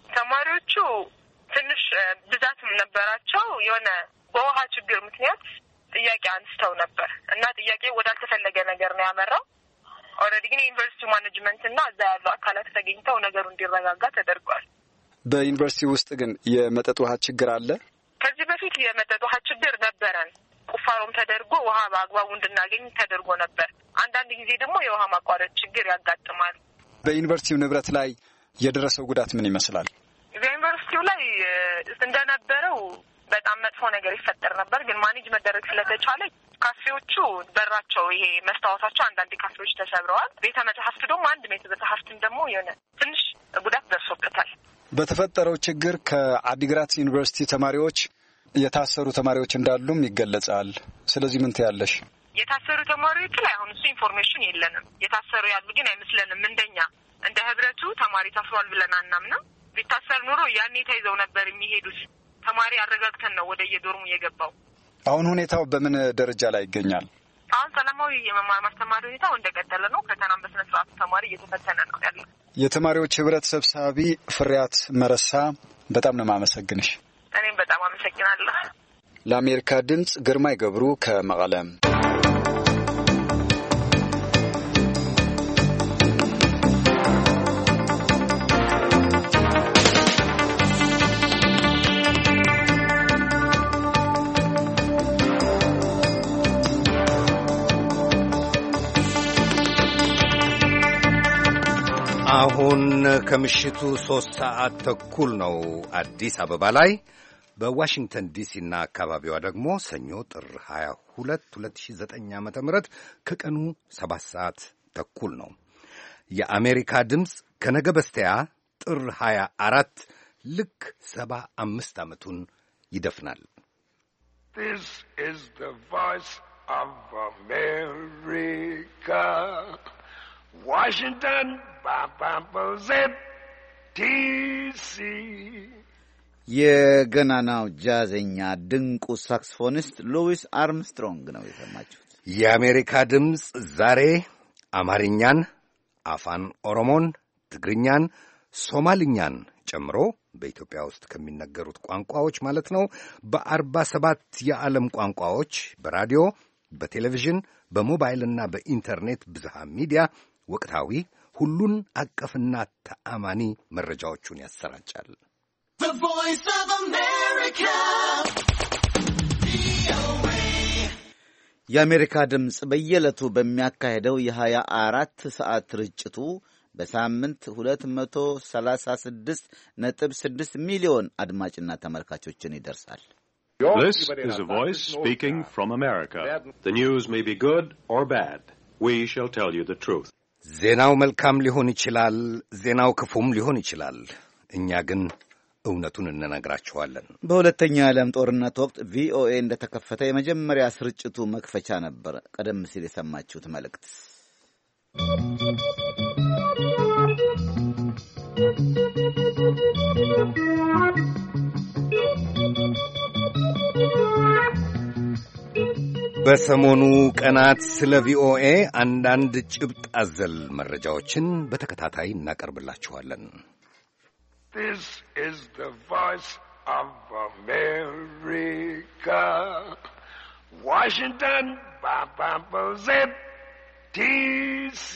ተማሪዎቹ ትንሽ ብዛትም ነበራቸው። የሆነ በውሃ ችግር ምክንያት ጥያቄ አንስተው ነበር እና ጥያቄ ወዳልተፈለገ ነገር ነው ያመራው። ኦልሬዲ ግን የዩኒቨርሲቲ ማኔጅመንት እና እዛ ያሉ አካላት ተገኝተው ነገሩ እንዲረጋጋ ተደርጓል። በዩኒቨርሲቲ ውስጥ ግን የመጠጥ ውሃ ችግር አለ? ከዚህ በፊት የመጠጥ ውሃ ችግር ነበረን። ቁፋሮም ተደርጎ ውሃ በአግባቡ እንድናገኝ ተደርጎ ነበር። አንዳንድ ጊዜ ደግሞ የውሃ ማቋረጥ ችግር ያጋጥማል። በዩኒቨርሲቲው ንብረት ላይ የደረሰው ጉዳት ምን ይመስላል? ዩኒቨርሲቲው ላይ እንደነበረው በጣም መጥፎ ነገር ይፈጠር ነበር። ግን ማኔጅ መደረግ ስለተቻለ ካፌዎቹ በራቸው ይሄ መስታወታቸው አንዳንድ ካፌዎች ተሰብረዋል። ቤተ መጽሐፍት ደግሞ አንድ ቤተ መጽሐፍትን ደግሞ የሆነ ትንሽ ጉዳት ደርሶበታል። በተፈጠረው ችግር ከአዲግራት ዩኒቨርሲቲ ተማሪዎች የታሰሩ ተማሪዎች እንዳሉም ይገለጻል። ስለዚህ ምን ትያለሽ? የታሰሩ ተማሪዎች ላይ አሁን እሱ ኢንፎርሜሽን የለንም። የታሰሩ ያሉ ግን አይመስለንም። እንደኛ እንደ ህብረቱ ተማሪ ታስሯል ብለን አናምንም። ቢታሰር ኑሮ ያኔ ተይዘው ነበር የሚሄዱት። ተማሪ አረጋግተን ነው ወደ የዶርሙ የገባው። አሁን ሁኔታው በምን ደረጃ ላይ ይገኛል? አሁን ሰላማዊ የመማር ማስተማር ሁኔታው እንደቀጠለ ነው። ፈተናም በስነ ስርዓቱ ተማሪ እየተፈተነ ነው ያለው። የተማሪዎች ህብረት ሰብሳቢ ፍሬያት መረሳ በጣም ነው የማመሰግንሽ። እኔም በጣም አመሰግናለሁ። ለአሜሪካ ድምጽ ግርማይ ገብሩ ከመቀለም። አሁን ከምሽቱ 3:30 ነው አዲስ አበባ ላይ። በዋሽንግተን ዲሲና አካባቢዋ ደግሞ ሰኞ ጥር 22 2009 ዓ.ም ከቀኑ 7:30 ነው። የአሜሪካ ድምፅ ከነገ በስቲያ ጥር 24 ልክ 75 ዓመቱን ይደፍናል። This is the voice of America. Washington, DC. የገናናው ጃዘኛ ድንቁ ሳክስፎኒስት ሉዊስ አርምስትሮንግ ነው የሰማችሁት። የአሜሪካ ድምፅ ዛሬ አማርኛን፣ አፋን ኦሮሞን፣ ትግርኛን፣ ሶማልኛን ጨምሮ በኢትዮጵያ ውስጥ ከሚነገሩት ቋንቋዎች ማለት ነው በ47 የዓለም ቋንቋዎች በራዲዮ፣ በቴሌቪዥን፣ በሞባይልና በኢንተርኔት ብዝሃ ሚዲያ ወቅታዊ ሁሉን አቀፍና ተአማኒ መረጃዎቹን ያሰራጫል። The Voice of America. የአሜሪካ ድምፅ በየዕለቱ በሚያካሄደው የ24 ሰዓት ርጭቱ በሳምንት 236.6 ሚሊዮን አድማጭና ተመልካቾችን ይደርሳል። This is a voice speaking from America. The news may be good or bad. We shall tell you the truth. ዜናው መልካም ሊሆን ይችላል፣ ዜናው ክፉም ሊሆን ይችላል። እኛ ግን እውነቱን እንነግራችኋለን። በሁለተኛው የዓለም ጦርነት ወቅት ቪኦኤ እንደተከፈተ የመጀመሪያ ስርጭቱ መክፈቻ ነበር። ቀደም ሲል የሰማችሁት መልእክት በሰሞኑ ቀናት ስለ ቪኦኤ አንዳንድ ጭብጥ አዘል መረጃዎችን በተከታታይ እናቀርብላችኋለን። This is the voice of America. Washington, DC.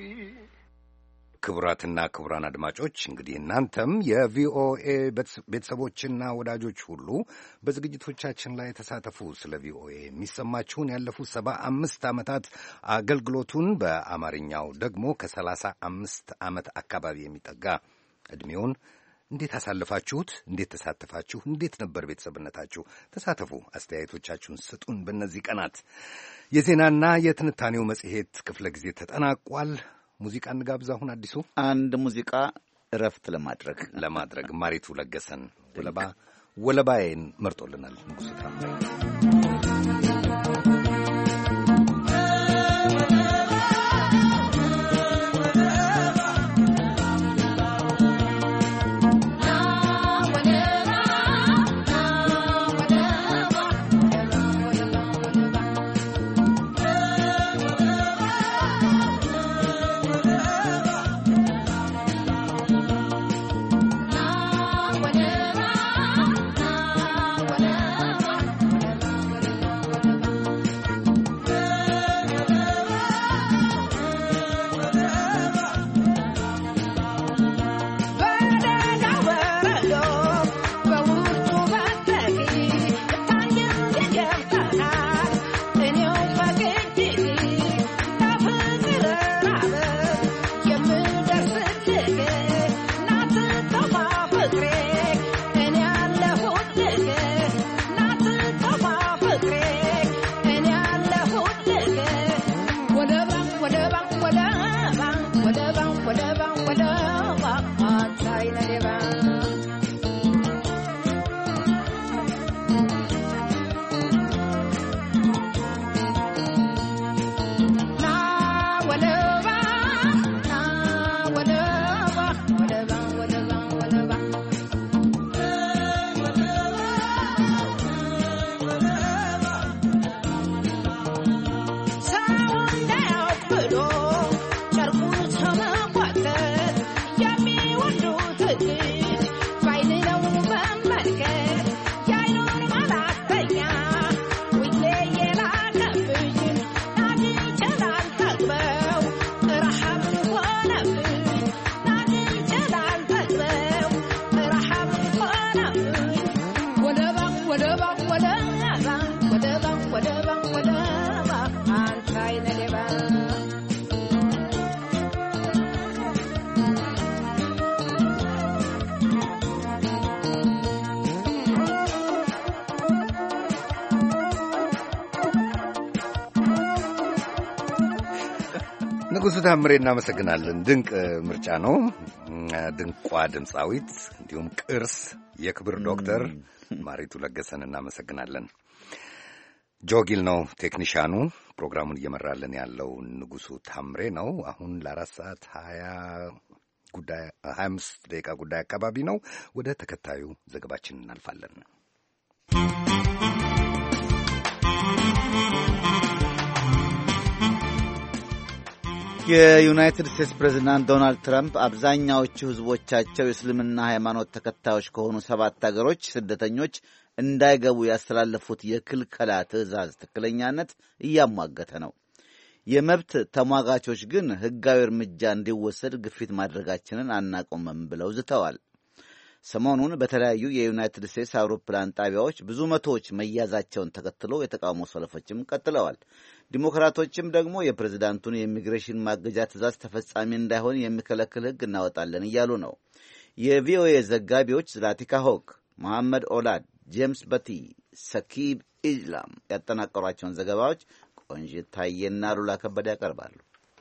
ክቡራትና ክቡራን አድማጮች እንግዲህ እናንተም የቪኦኤ ቤተሰቦችና ወዳጆች ሁሉ በዝግጅቶቻችን ላይ ተሳተፉ። ስለ ቪኦኤ የሚሰማችሁን ያለፉት 75 ዓመታት አገልግሎቱን በአማርኛው ደግሞ ከ35 ዓመት አካባቢ የሚጠጋ ዕድሜውን እንዴት አሳልፋችሁት? እንዴት ተሳተፋችሁ? እንዴት ነበር ቤተሰብነታችሁ? ተሳተፉ፣ አስተያየቶቻችሁን ስጡን። በእነዚህ ቀናት የዜናና የትንታኔው መጽሔት ክፍለ ጊዜ ተጠናቋል። ሙዚቃ እንጋብዝ። አሁን አዲሱ አንድ ሙዚቃ እረፍት ለማድረግ ማሪቱ ለገሰን ወለባዬን መርጦልናል ንጉሡ ታምሬ። ንጉሡ ታምሬ እናመሰግናለን። ድንቅ ምርጫ ነው። ድንቋ ድምፃዊት እንዲሁም ቅርስ የክብር ዶክተር ማሪቱ ለገሰን እናመሰግናለን። ጆጊል ነው ቴክኒሻኑ። ፕሮግራሙን እየመራልን ያለው ንጉሡ ታምሬ ነው። አሁን ለ4 ሰዓት 25 ደቂቃ ጉዳይ አካባቢ ነው። ወደ ተከታዩ ዘገባችን እናልፋለን። የዩናይትድ ስቴትስ ፕሬዝዳንት ዶናልድ ትራምፕ አብዛኛዎቹ ሕዝቦቻቸው የእስልምና ሃይማኖት ተከታዮች ከሆኑ 7 አገሮች ስደተኞች እንዳይገቡ ያስተላለፉት የክልከላ ትዕዛዝ ትክክለኛነት እያሟገተ ነው። የመብት ተሟጋቾች ግን ሕጋዊ እርምጃ እንዲወሰድ ግፊት ማድረጋችንን አናቆምም ብለው ዝተዋል። ሰሞኑን በተለያዩ የዩናይትድ ስቴትስ አውሮፕላን ጣቢያዎች ብዙ መቶዎች መያዛቸውን ተከትሎ የተቃውሞ ሰልፎችም ቀጥለዋል። ዲሞክራቶችም ደግሞ የፕሬዝዳንቱን የኢሚግሬሽን ማገጃ ትዕዛዝ ተፈጻሚ እንዳይሆን የሚከለክል ሕግ እናወጣለን እያሉ ነው። የቪኦኤ ዘጋቢዎች ዝላቲካ ሆክ፣ መሐመድ ኦላድ፣ ጄምስ በቲ፣ ሰኪብ ኢስላም ያጠናቀሯቸውን ዘገባዎች ቆንጅት ታዬና ሉላ ከበደ ያቀርባሉ።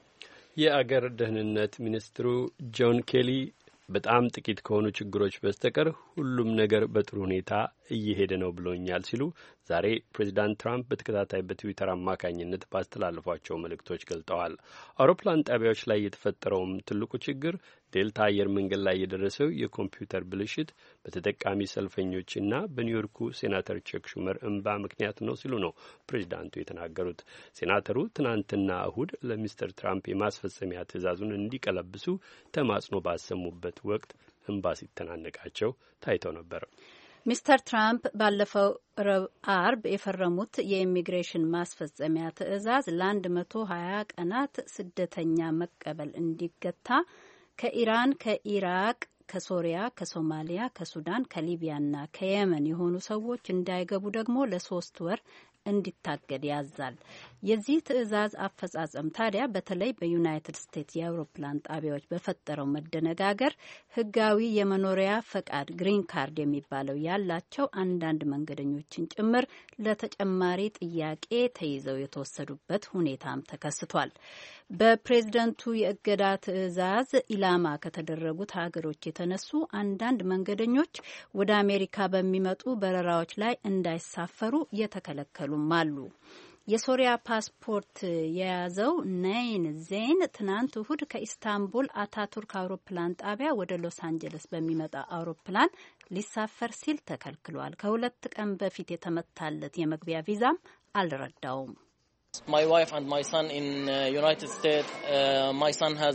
የአገር ደህንነት ሚኒስትሩ ጆን ኬሊ በጣም ጥቂት ከሆኑ ችግሮች በስተቀር ሁሉም ነገር በጥሩ ሁኔታ እየሄደ ነው ብሎኛል ሲሉ ዛሬ ፕሬዚዳንት ትራምፕ በተከታታይ በትዊተር አማካኝነት ባስተላለፏቸው መልእክቶች ገልጠዋል። አውሮፕላን ጣቢያዎች ላይ የተፈጠረውም ትልቁ ችግር ዴልታ አየር መንገድ ላይ የደረሰው የኮምፒውተር ብልሽት በተጠቃሚ ሰልፈኞችና በኒውዮርኩ ሴናተር ቸክ ሹመር እንባ ምክንያት ነው ሲሉ ነው ፕሬዚዳንቱ የተናገሩት። ሴናተሩ ትናንትና እሁድ ለሚስተር ትራምፕ የማስፈጸሚያ ትዕዛዙን እንዲቀለብሱ ተማጽኖ ባሰሙበት ወቅት እንባ ሲተናነቃቸው ታይተው ነበር። ሚስተር ትራምፕ ባለፈው አርብ የፈረሙት የኢሚግሬሽን ማስፈጸሚያ ትዕዛዝ ለ120 ቀናት ስደተኛ መቀበል እንዲገታ ከኢራን፣ ከኢራቅ፣ ከሶሪያ፣ ከሶማሊያ፣ ከሱዳን፣ ከሊቢያና ከየመን የሆኑ ሰዎች እንዳይገቡ ደግሞ ለ3 ወር እንዲታገድ ያዛል። የዚህ ትዕዛዝ አፈጻጸም ታዲያ በተለይ በዩናይትድ ስቴትስ የአውሮፕላን ጣቢያዎች በፈጠረው መደነጋገር ሕጋዊ የመኖሪያ ፈቃድ ግሪን ካርድ የሚባለው ያላቸው አንዳንድ መንገደኞችን ጭምር ለተጨማሪ ጥያቄ ተይዘው የተወሰዱበት ሁኔታም ተከስቷል። በፕሬዝደንቱ የእገዳ ትዕዛዝ ኢላማ ከተደረጉት ሀገሮች የተነሱ አንዳንድ መንገደኞች ወደ አሜሪካ በሚመጡ በረራዎች ላይ እንዳይሳፈሩ የተከለከሉም አሉ። የሶሪያ ፓስፖርት የያዘው ነይን ዜን ትናንት እሁድ ከኢስታንቡል አታቱርክ አውሮፕላን ጣቢያ ወደ ሎስ አንጀለስ በሚመጣ አውሮፕላን ሊሳፈር ሲል ተከልክሏል። ከ2 ቀን በፊት የተመታለት የመግቢያ ቪዛም አልረዳውም። My wife and my son in United States. My son has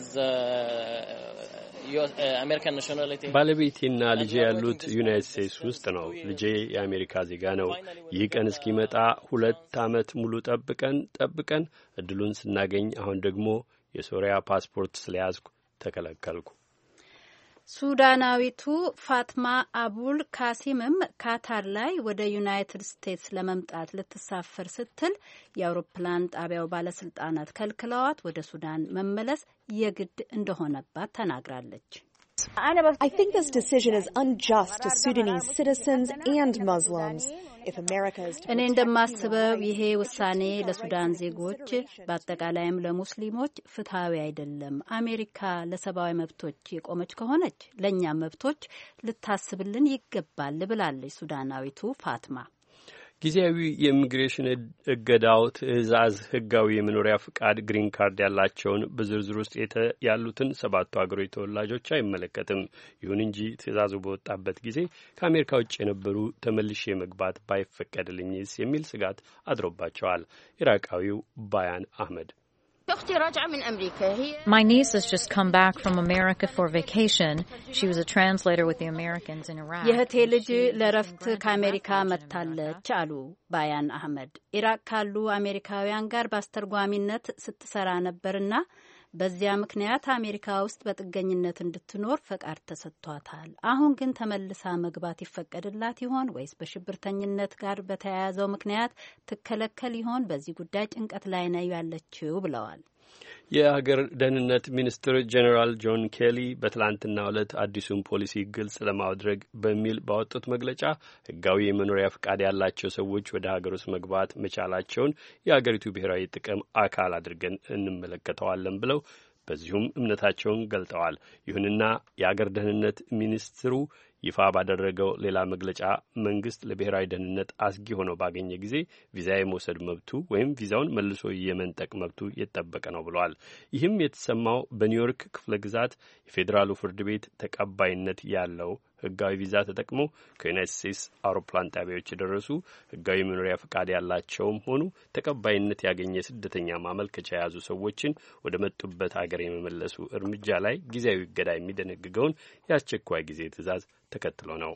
American nationality. ባለቤቴና ልጄ ያሉት ዩናይትድ ስቴትስ ውስጥ ነው። ልጄ የአሜሪካ ዜጋ ነው። ይህ ቀን እስኪመጣ 2 ዓመት ሙሉ ጠብቀን እድሉን ስናገኝ አሁን ደግሞ የሶሪያ ፓስፖርት ስለያዝኩ ተከለከልኩ። ሱዳናዊቱ ፋትማ አቡል ካሲምም ካታር ላይ ወደ ዩናይትድ ስቴትስ ለመምጣት ልትሳፈር ስትል የአውሮፕላን ጣቢያው ባለስልጣናት ከልክለዋት ወደ ሱዳን መመለስ የግድ እንደሆነባት ተናግራለች። I think this decision is unjust to Sudanese citizens and Muslims. እኔ እንደማስበው ይሄ ውሳኔ ለሱዳን ዜጎች በአጠቃላይም ለሙስሊሞች ፍትሐዊ አይደለም። አሜሪካ ለሰብአዊ መብቶች የቆመች ከሆነች ለእኛም መብቶች ልታስብልን ይገባል ብላለች ሱዳናዊቱ ፋትማ። ጊዜያዊ የኢሚግሬሽን እገዳው ትዕዛዝ ሕጋዊ የመኖሪያ ፍቃድ ግሪን ካርድ ያላቸውን በዝርዝር ውስጥ ያሉትን 7 ሀገሮች ተወላጆች አይመለከትም። ይሁን እንጂ ትዕዛዙ በወጣበት ጊዜ ከአሜሪካ ውጭ የነበሩ ተመልሼ መግባት ባይፈቀድልኝስ የሚል ስጋት አድሮባቸዋል። ኢራቃዊው ባያን አህመድ My niece has just come back from America for vacation. She was a translator with the Americans in Iraq. የእህቴ ልጅ ለረፍት ከአሜሪካ መጥታለች አሉ ባያን አህመድ። ኢራቅ ካሉ አሜሪካውያን ጋር በአስተርጓሚነት ስትሰራ ነበርና በዚያ ምክንያት አሜሪካ ውስጥ በጥገኝነት እንድትኖር ፈቃድ ተሰጥቷታል። አሁን ግን ተመልሳ መግባት ይፈቀድላት ይሆን ወይስ በሽብርተኝነት ጋር በተያያዘው ምክንያት ትከለከል ይሆን? በዚህ ጉዳይ ጭንቀት ላይ ነው ያለችው ብለዋል። የሀገር ደህንነት ሚኒስትር ጄኔራል ጆን ኬሊ በትላንትናው ዕለት አዲሱን ፖሊሲ ግልጽ ለማድረግ በሚል ባወጡት መግለጫ ሕጋዊ የመኖሪያ ፈቃድ ያላቸው ሰዎች ወደ ሀገር ውስጥ መግባት መቻላቸውን የሀገሪቱ ብሔራዊ ጥቅም አካል አድርገን እንመለከተዋለን ብለው በዚሁም እምነታቸውን ገልጠዋል። ይሁንና የአገር ደህንነት ሚኒስትሩ ይፋ ባደረገው ሌላ መግለጫ መንግስት ለብሔራዊ ደህንነት አስጊ ሆነው ባገኘ ጊዜ ቪዛ የመውሰድ መብቱ ወይም ቪዛውን መልሶ የመንጠቅ መብቱ የተጠበቀ ነው ብለዋል። ይህም የተሰማው በኒውዮርክ ክፍለ ግዛት የፌዴራሉ ፍርድ ቤት ተቀባይነት ያለው ሕጋዊ ቪዛ ተጠቅመው ከዩናይትድ ስቴትስ አውሮፕላን ጣቢያዎች የደረሱ ሕጋዊ መኖሪያ ፈቃድ ያላቸውም ሆኑ ተቀባይነት ያገኘ ስደተኛ ማመልከቻ የያዙ ሰዎችን ወደ መጡበት ሀገር የመመለሱ እርምጃ ላይ ጊዜያዊ እገዳ የሚደነግገውን የአስቸኳይ ጊዜ ትዕዛዝ ተከትሎ ነው።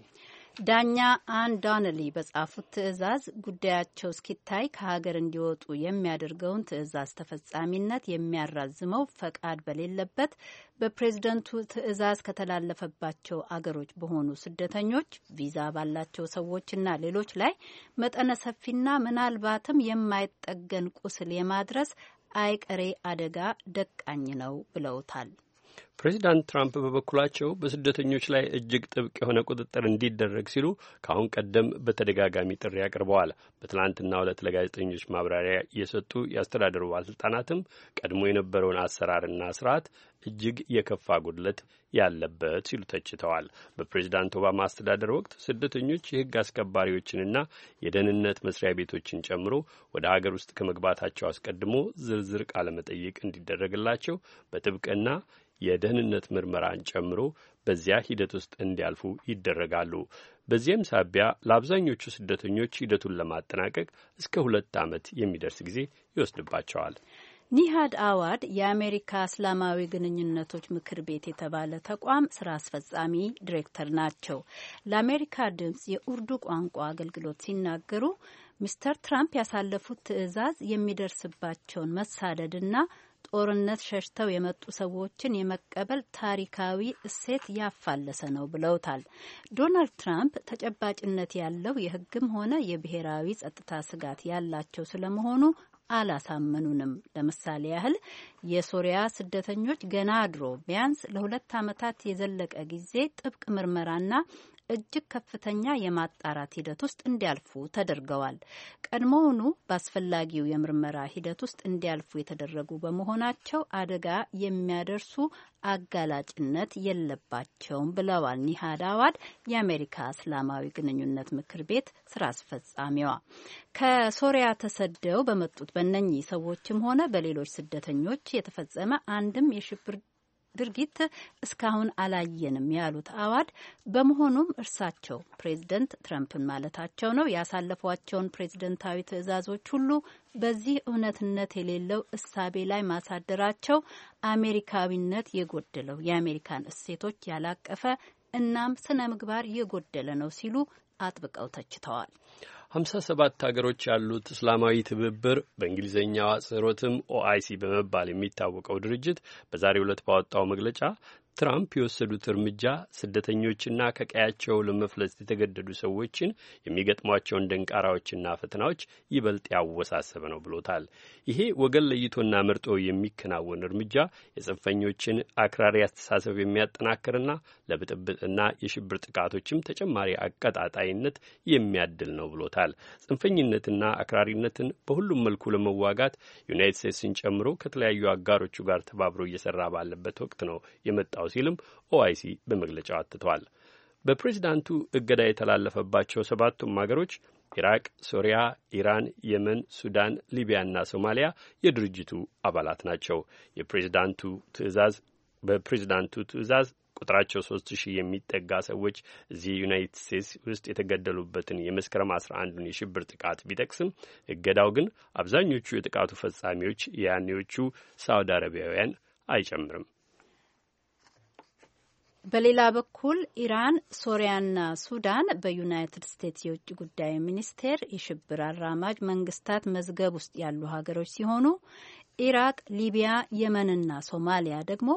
ዳኛ አን ዶነሊ በጻፉት ትዕዛዝ ጉዳያቸው እስኪታይ ከሀገር እንዲወጡ የሚያደርገውን ትዕዛዝ ተፈጻሚነት የሚያራዝመው ፈቃድ በሌለበት በፕሬዝደንቱ ትዕዛዝ ከተላለፈባቸው አገሮች በሆኑ ስደተኞች፣ ቪዛ ባላቸው ሰዎችና ሌሎች ላይ መጠነ ሰፊና ምናልባትም የማይጠገን ቁስል የማድረስ አይቀሬ አደጋ ደቃኝ ነው ብለውታል። ፕሬዚዳንት ትራምፕ በበኩላቸው በስደተኞች ላይ እጅግ ጥብቅ የሆነ ቁጥጥር እንዲደረግ ሲሉ ከአሁን ቀደም በተደጋጋሚ ጥሪ አቅርበዋል። በትናንትናው ዕለት ለጋዜጠኞች ማብራሪያ የሰጡ የአስተዳደሩ ባለስልጣናትም ቀድሞ የነበረውን አሰራርና ስርዓት እጅግ የከፋ ጉድለት ያለበት ሲሉ ተችተዋል። በፕሬዚዳንት ኦባማ አስተዳደር ወቅት ስደተኞች የሕግ አስከባሪዎችንና የደህንነት መስሪያ ቤቶችን ጨምሮ ወደ ሀገር ውስጥ ከመግባታቸው አስቀድሞ ዝርዝር ቃለ መጠይቅ እንዲደረግላቸው በጥብቅና የደህንነት ምርመራን ጨምሮ በዚያ ሂደት ውስጥ እንዲያልፉ ይደረጋሉ። በዚህም ሳቢያ ለአብዛኞቹ ስደተኞች ሂደቱን ለማጠናቀቅ እስከ 2 ዓመት የሚደርስ ጊዜ ይወስድባቸዋል። ኒሃድ አዋድ የአሜሪካ እስላማዊ ግንኙነቶች ምክር ቤት የተባለ ተቋም ስራ አስፈጻሚ ዲሬክተር ናቸው። ለአሜሪካ ድምጽ የኡርዱ ቋንቋ አገልግሎት ሲናገሩ ሚስተር ትራምፕ ያሳለፉት ትዕዛዝ የሚደርስባቸውን መሳደድና ጦርነት ሸሽተው የመጡ ሰዎችን የመቀበል ታሪካዊ እሴት ያፋለሰ ነው ብለውታል። ዶናልድ ትራምፕ ተጨባጭነት ያለው የሕግም ሆነ የብሔራዊ ጸጥታ ስጋት ያላቸው ስለመሆኑ አላሳመኑንም። ለምሳሌ ያህል የሶሪያ ስደተኞች ገና ድሮ ቢያንስ ለ2 ዓመታት የዘለቀ ጊዜ ጥብቅ ምርመራና እጅግ ከፍተኛ የማጣራት ሂደት ውስጥ እንዲያልፉ ተደርገዋል። ቀድሞውኑ በአስፈላጊው የምርመራ ሂደት ውስጥ እንዲያልፉ የተደረጉ በመሆናቸው አደጋ የሚያደርሱ አጋላጭነት የለባቸውም ብለዋል ኒሃድ አዋድ የአሜሪካ እስላማዊ ግንኙነት ምክር ቤት ስራ አስፈጻሚዋ። ከሶሪያ ተሰደው በመጡት በእነኚህ ሰዎችም ሆነ በሌሎች ስደተኞች የተፈጸመ አንድም የሽብር ድርጊት እስካሁን አላየንም ያሉት አዋድ በመሆኑም እርሳቸው ፕሬዝደንት ትራምፕን ማለታቸው ነው ያሳለፏቸውን ፕሬዝደንታዊ ትዕዛዞች ሁሉ በዚህ እውነትነት የሌለው እሳቤ ላይ ማሳደራቸው አሜሪካዊነት የጎደለው የአሜሪካን እሴቶች ያላቀፈ እናም ስነ ምግባር የጎደለ ነው ሲሉ አጥብቀው ተችተዋል። 57 ሀገሮች ያሉት እስላማዊ ትብብር በእንግሊዝኛው አጽሮትም ኦአይሲ በመባል የሚታወቀው ድርጅት በዛሬው ዕለት ባወጣው መግለጫ ትራምፕ የወሰዱት እርምጃ ስደተኞችና ከቀያቸው ለመፍለስ የተገደዱ ሰዎችን የሚገጥሟቸውን ደንቃራዎችና ፈተናዎች ይበልጥ ያወሳሰበ ነው ብሎታል። ይሄ ወገን ለይቶና መርጦ የሚከናወን እርምጃ የጽንፈኞችን አክራሪ አስተሳሰብ የሚያጠናክርና ለብጥብጥና የሽብር ጥቃቶችም ተጨማሪ አቀጣጣይነት የሚያድል ነው ብሎታል። ጽንፈኝነትና አክራሪነትን በሁሉም መልኩ ለመዋጋት ዩናይትድ ስቴትስን ጨምሮ ከተለያዩ አጋሮቹ ጋር ተባብሮ እየሰራ ባለበት ወቅት ነው የመጣው ሲልም ኦአይሲ በመግለጫው አትተዋል። በፕሬዚዳንቱ እገዳ የተላለፈባቸው 7ቱም ሀገሮች ኢራቅ፣ ሶሪያ፣ ኢራን፣ የመን፣ ሱዳን፣ ሊቢያና ሶማሊያ የድርጅቱ አባላት ናቸው። በፕሬዚዳንቱ ትዕዛዝ ቁጥራቸው 3000 የሚጠጋ ሰዎች እዚህ ዩናይትድ ስቴትስ ውስጥ የተገደሉበትን የመስከረም 11ን የሽብር ጥቃት ቢጠቅስም እገዳው ግን አብዛኞቹ የጥቃቱ ፈጻሚዎች የያኔዎቹ ሳውዲ አረቢያውያን አይጨምርም። በሌላ በኩል ኢራን፣ ሶሪያና ሱዳን በዩናይትድ ስቴትስ የውጭ ጉዳይ ሚኒስቴር የሽብር አራማጅ መንግስታት መዝገብ ውስጥ ያሉ ሀገሮች ሲሆኑ ኢራቅ፣ ሊቢያ፣ የመንና ሶማሊያ ደግሞ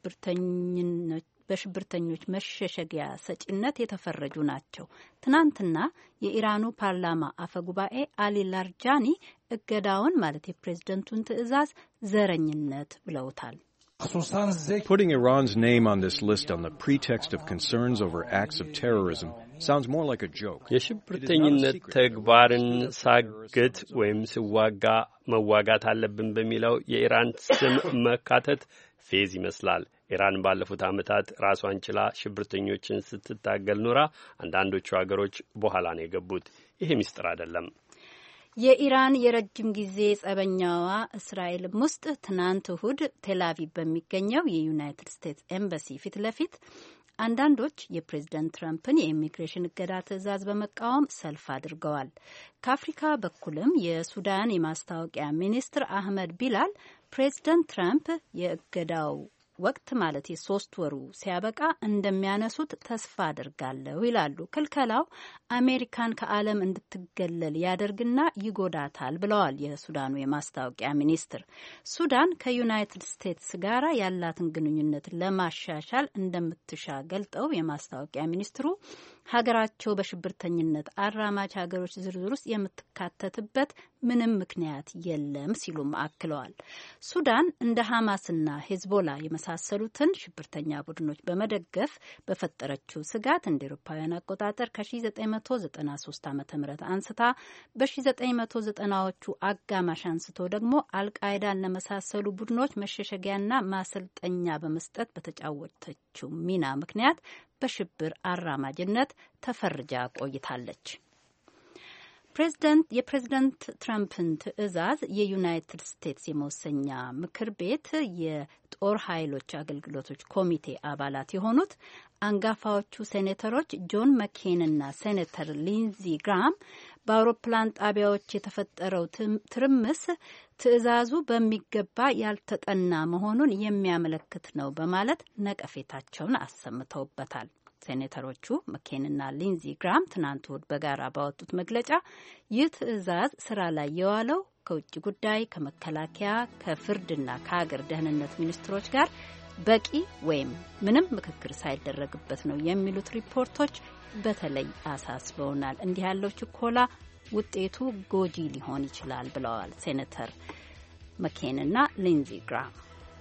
በሽብርተኞች መሸሸጊያ ሰጪነት የተፈረጁ ናቸው። ትናንትና የኢራኑ ፓርላማ አፈ ጉባኤ አሊ ላርጃኒ እገዳውን ማለት የፕሬዝደንቱን ትዕዛዝ ዘረኝነት ብለውታል። Putting Iran's name on this list on the pretext of concerns over acts of terrorism sounds more like a joke. የሽብርተኝነት ተግባርን ሳግት ወይም መዋጋት አለብን በሚለው የኢራን ስም መካተት ፌዝ ይመስላል። ኢራን ባለፉት ዓመታት ራሷን ችላ ሽብርተኞችን ስትታገል ኖራ አንዳንዶቹ ሀገሮች በኋላ ነው የገቡት። ይሄ ምስጢር አይደለም። የኢራን የረጅም ጊዜ ጸበኛዋ እስራኤልም ውስጥ ትናንት እሁድ ቴልአቪቭ በሚገኘው የዩናይትድ ስቴትስ ኤምባሲ ፊት ለፊት አንዳንዶች የፕሬዝደንት ትራምፕን የኢሚግሬሽን እገዳ ትዕዛዝ በመቃወም ሰልፍ አድርገዋል። ከአፍሪካ በኩልም የሱዳን የማስታወቂያ ሚኒስትር አህመድ ቢላል ፕሬዝደንት ትራምፕ የእገዳው ወቅት ማለት የ3 ወሩ ሲያበቃ እንደሚያነሱት ተስፋ አድርጋለሁ ይላሉ። ክልከላው አሜሪካን ከዓለም እንድትገለል ያደርግና ይጎዳታል ብለዋል የሱዳኑ የማስታወቂያ ሚኒስትር። ሱዳን ከዩናይትድ ስቴትስ ጋር ያላትን ግንኙነት ለማሻሻል እንደምትሻ ገልጠው የማስታወቂያ ሚኒስትሩ ሀገራቸው በሽብርተኝነት አራማጅ ሀገሮች ዝርዝር ውስጥ የምትካተትበት ምንም ምክንያት የለም ሲሉም አክለዋል። ሱዳን እንደ ሐማስና ሄዝቦላ የመሳሰሉትን ሽብርተኛ ቡድኖች በመደገፍ በፈጠረችው ስጋት እንደ አውሮፓውያን አቆጣጠር ከ1993 ዓ.ም አንስታ በ1990ዎቹ አጋማሽ አንስቶ ደግሞ አልቃይዳን ለመሳሰሉ ቡድኖች መሸሸጊያና ማሰልጠኛ በመስጠት በተጫወተችው ሚና ምክንያት በሽብር አራማጅነት ተፈርጃ ቆይታለች። የፕሬዝደንት ትራምፕን ትዕዛዝ የዩናይትድ ስቴትስ የመወሰኛ ምክር ቤት የጦር ኃይሎች አገልግሎቶች ኮሚቴ አባላት የሆኑት አንጋፋዎቹ ሴኔተሮች ጆን መኬንና ሴኔተር ሊንዚ ግራም በአውሮፕላን ጣቢያዎች የተፈጠረው ትርምስ ትዕዛዙ በሚገባ ያልተጠና መሆኑን የሚያመለክት ነው በማለት ነቀፌታቸውን አሰምተውበታል። ሴኔተሮቹ መኬንና ሊንዚ ግራም ትናንት እሁድ በጋራ ባወጡት መግለጫ ይህ ትዕዛዝ ስራ ላይ የዋለው ከውጭ ጉዳይ፣ ከመከላከያ፣ ከፍርድና ከሀገር ደህንነት ሚኒስትሮች ጋር በቂ ወይም ምንም ምክክር ሳይደረግበት ነው የሚሉት ሪፖርቶች በተለይ አሳስበውናል። እንዲህ ያለው ችኮላ ውጤቱ ጎጂ ሊሆን ይችላል ብለዋል ሴኔተር መኬንና ሊንዚ ግራም።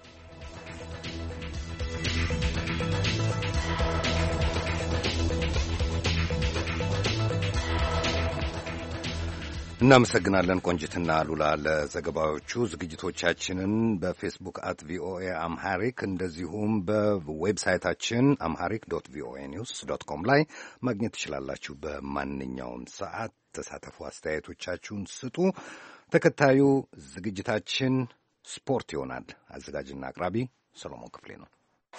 እናመሰግናለን ቆንጅትና አሉላ ለዘገባዎቹ። ዝግጅቶቻችንን በፌስቡክ አት ቪኦኤ አምሃሪክ እንደዚሁም በዌብሳይታችን አምሃሪክ ዶት ቪኦኤ ኒውስ ዶት ኮም ላይ ማግኘት ትችላላችሁ። በማንኛውም ሰዓት ተሳተፉ፣ አስተያየቶቻችሁን ስጡ። ተከታዩ ዝግጅታችን ስፖርት ይሆናል። አዘጋጅና አቅራቢ ሰሎሞን ክፍሌ ነው።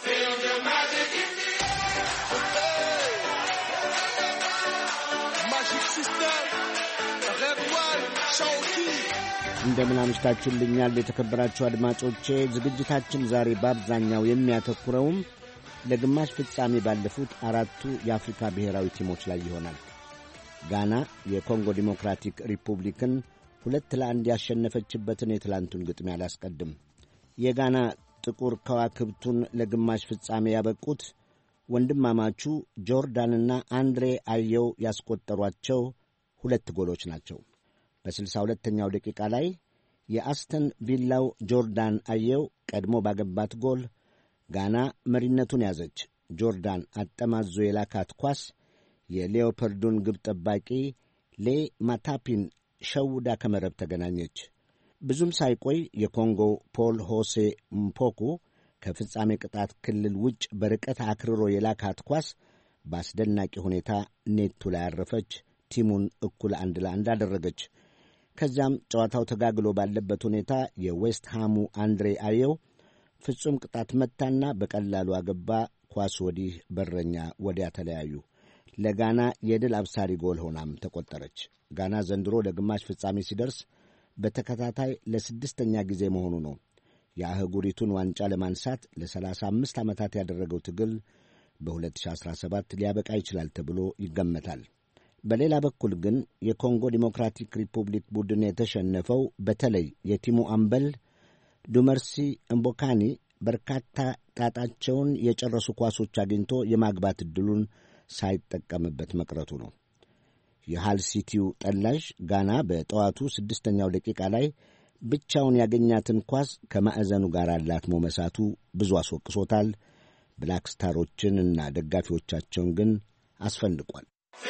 እንደምን አምሽታችሁልኛል የተከበራችሁ አድማጮቼ። ዝግጅታችን ዛሬ በአብዛኛው የሚያተኩረውም ለግማሽ ፍጻሜ ባለፉት 4 የአፍሪካ ብሔራዊ ቲሞች ላይ ይሆናል። ጋና የኮንጎ ዲሞክራቲክ ሪፑብሊክን 2-1 ያሸነፈችበትን የትላንቱን ግጥሚያ አላስቀድም። የጋና ጥቁር ከዋክብቱን ለግማሽ ፍጻሜ ያበቁት ወንድማማቹ ጆርዳንና አንድሬ አየው ያስቆጠሯቸው 2 ጎሎች ናቸው። በ62ኛው ደቂቃ ላይ የአስተን ቪላው ጆርዳን አየው ቀድሞ ባገባት ጎል ጋና መሪነቱን ያዘች። ጆርዳን አጠማዞ የላካት ኳስ የሌኦፐርዱን ግብ ጠባቂ ሌ ማታፒን ሸውዳ ከመረብ ተገናኘች። ብዙም ሳይቆይ የኮንጎ ፖል ሆሴ ምፖኩ ከፍጻሜ ቅጣት ክልል ውጭ በርቀት አክርሮ የላካት ኳስ በአስደናቂ ሁኔታ ኔቱ ላይ ያረፈች። ቲሙን እኩል 1-1 አደረገች። ከዚያም ጨዋታው ተጋግሎ ባለበት ሁኔታ የዌስት ሃሙ አንድሬ አየው ፍጹም ቅጣት መታና በቀላሉ አገባ። ኳስ ወዲህ በረኛ ወዲያ ተለያዩ። ለጋና የድል አብሳሪ ጎል ሆናም ተቆጠረች። ጋና ዘንድሮ ለግማሽ ፍጻሜ ሲደርስ በተከታታይ ለ6ኛ ጊዜ መሆኑ ነው። የአህጉሪቱን ዋንጫ ለማንሳት ለ35 ዓመታት ያደረገው ትግል በ2017 ሊያበቃ ይችላል ተብሎ ይገመታል። በሌላ በኩል ግን የኮንጎ ዲሞክራቲክ ሪፑብሊክ ቡድን የተሸነፈው በተለይ የቲሙ አምበል ዱመርሲ እምቦካኒ በርካታ ጣጣቸውን የጨረሱ ኳሶች አግኝቶ የማግባት ዕድሉን ሳይጠቀምበት መቅረቱ ነው። የሃል ሲቲው ጠላሽ ጋና በጠዋቱ 6ኛው ደቂቃ ላይ ብቻውን ያገኛትን ኳስ ከማዕዘኑ ጋር አላትሞ መሳቱ ብዙ አስወቅሶታል። ብላክ ስታሮችን እና ደጋፊዎቻቸውን ግን አስፈንቋል።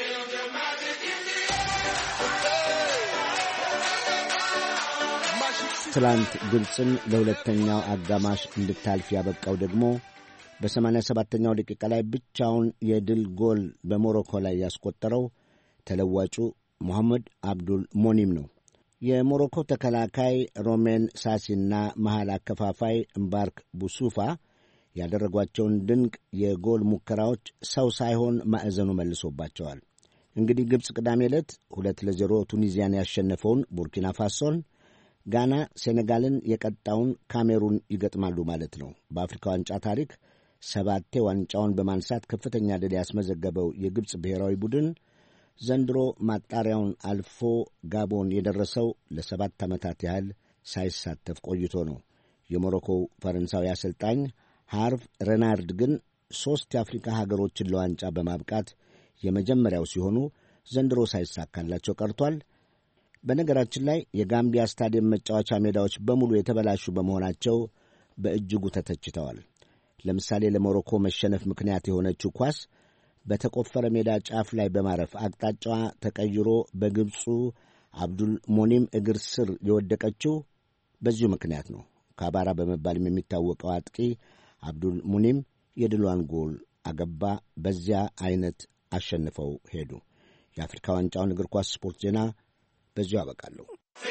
ትላንት ግብፅን ለሁለተኛው አጋማሽ እንድታልፍ ያበቃው ደግሞ በ87ኛው ደቂቃ ላይ ብቻውን የድል ጎል በሞሮኮ ላይ ያስቆጠረው ተለዋጩ መሐመድ አብዱል ሞኒም ነው። የሞሮኮ ተከላካይ ሮሜን ሳሲና መሃል አከፋፋይ እምባርክ ቡሱፋ ያደረጓቸውን ድንቅ የጎል ሙከራዎች ሰው ሳይሆን ማዕዘኑ መልሶባቸዋል። እንግዲህ ግብፅ ቅዳሜ ዕለት 2-0 ቱኒዚያን ያሸነፈውን ቡርኪና ፋሶን፣ ጋና ሴኔጋልን የቀጣውን ካሜሩን ይገጥማሉ ማለት ነው። በአፍሪካ ዋንጫ ታሪክ 7 ዋንጫውን በማንሳት ከፍተኛ ድል ያስመዘገበው የግብፅ ብሔራዊ ቡድን ዘንድሮ ማጣሪያውን አልፎ ጋቦን የደረሰው ለ7 ዓመታት ያህል ሳይሳተፍ ቆይቶ ነው። የሞሮኮው ፈረንሳዊ አሰልጣኝ ሃርቭ ሬናርድ ግን 3 የአፍሪካ ሀገሮችን ለዋንጫ በማብቃት የመጀመሪያው ሲሆኑ ዘንድሮ ሳይሳካላቸው ቀርቷል። በነገራችን ላይ የጋምቢያ ስታዲየም መጫወቻ ሜዳዎች በሙሉ የተበላሹ በመሆናቸው በእጅጉ ተተችተዋል። ለምሳሌ ለሞሮኮ መሸነፍ ምክንያት የሆነችው ኳስ በተቆፈረ ሜዳ ጫፍ ላይ በማረፍ አቅጣጫዋ ተቀይሮ በግብፁ አብዱል ሞኒም እግር ስር የወደቀችው በዚሁ ምክንያት ነው። ካባራ በመባልም የሚታወቀው አጥቂ አብዱል ሙኒም የድሏን ጎል አገባ። በዚያ አይነት አሸንፈው ሄዱ። የአፍሪካ ዋንጫውን እግር ኳስ ስፖርት ዜና በዚሁ አበቃለሁ።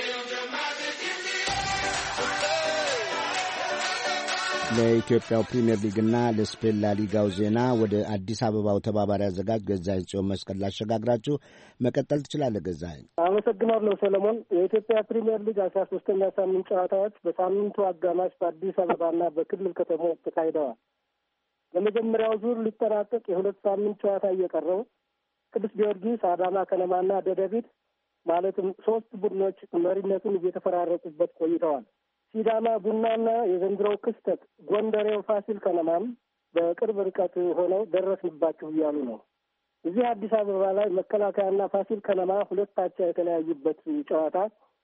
ለኢትዮጵያው ፕሪምየር ሊግና ለስፔን ላሊጋው ዜና ወደ አዲስ አበባው ተባባሪ አዘጋጅ ገዛኸኝ ጽዮን መስቀል ላሸጋግራችሁ። መቀጠል ትችላለህ ገዛኸኝ። አመሰግናለሁ ሰለሞን። የኢትዮጵያ ፕሪምየር ሊግ 13ኛ ሳምንት ጨዋታዎች በሳምንቱ አጋማሽ በአዲስ አበባና በክልል ከተሞች ተካሂደዋል። የመጀመሪያው ዙር ሊጠናቀቅ የሁለት ሳምንት ጨዋታ እየቀረው ቅዱስ ጊዮርጊስ፣ አዳማ ከነማና ደደቢት ማለትም 3 ቡድኖች መሪነቱን እየተፈራረቁበት ቆይተዋል። ሲዳማ ቡናና የዘንድሮው ክስተት ጎንደሬው ፋሲል ከነማም በቅርብ ርቀት ሆነው ደረስንባችሁ እያሉ ነው። እዚህ አዲስ አበባ ላይ መከላከያና ፋሲል ከነማ 2 አቻ የተለያዩበት ጨዋታ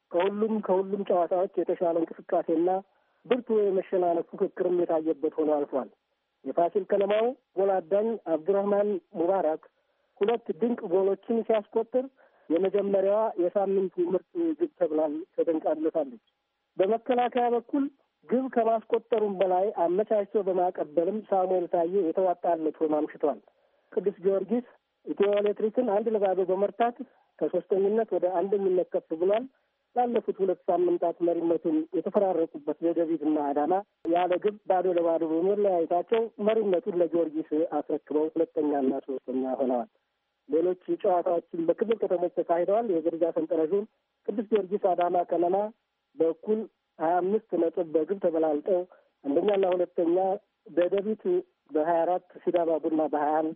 ከሁሉም ጨዋታዎች የተሻለ እንቅስቃሴና ብርቱ የመሸናነፍ ፉክክርም የታየበት ሆኖ አልፏል። የፋሲል ከነማው ጎል አዳኝ አብዱራህማን ሙባራክ 2 ድንቅ ጎሎችን ሲያስቆጥር የመጀመሪያዋ የሳምንቱ ምርጥ ግብ ተብላ ተደንቃለታለች። በመከላከያ በኩል ግብ ከማስቆጠሩም በላይ አመቻችቶ በማቀበልም ሳሙኤል ታዬ የተዋጣለት ሆኖ አምሽቷል። ቅዱስ ጊዮርጊስ ኢትዮ ኤሌክትሪክን 1-0 በመርታት ከ3ኝነት ወደ 1ኝነት ከፍ ብሏል። ላለፉት 2 ሳምንታት መሪነቱን የተፈራረቁበት ደደቢትና አዳማ ያለ ግብ 0-0 በመለያየታቸው መሪነቱን ለጊዮርጊስ አስረክበው 2ኛና 3ኛ ሆነዋል። ሌሎች ጨዋታዎችን በክልል ከተሞች ተካሂደዋል። የደረጃ ሰንጠረዡን ቅዱስ ጊዮርጊስ፣ አዳማ ከነማ በኩል 25 ነጥብ በግብ ተበላልጠው አንደኛና ሁለተኛ፣ ደደቢት በ24 ሲዳማ ቡና በ21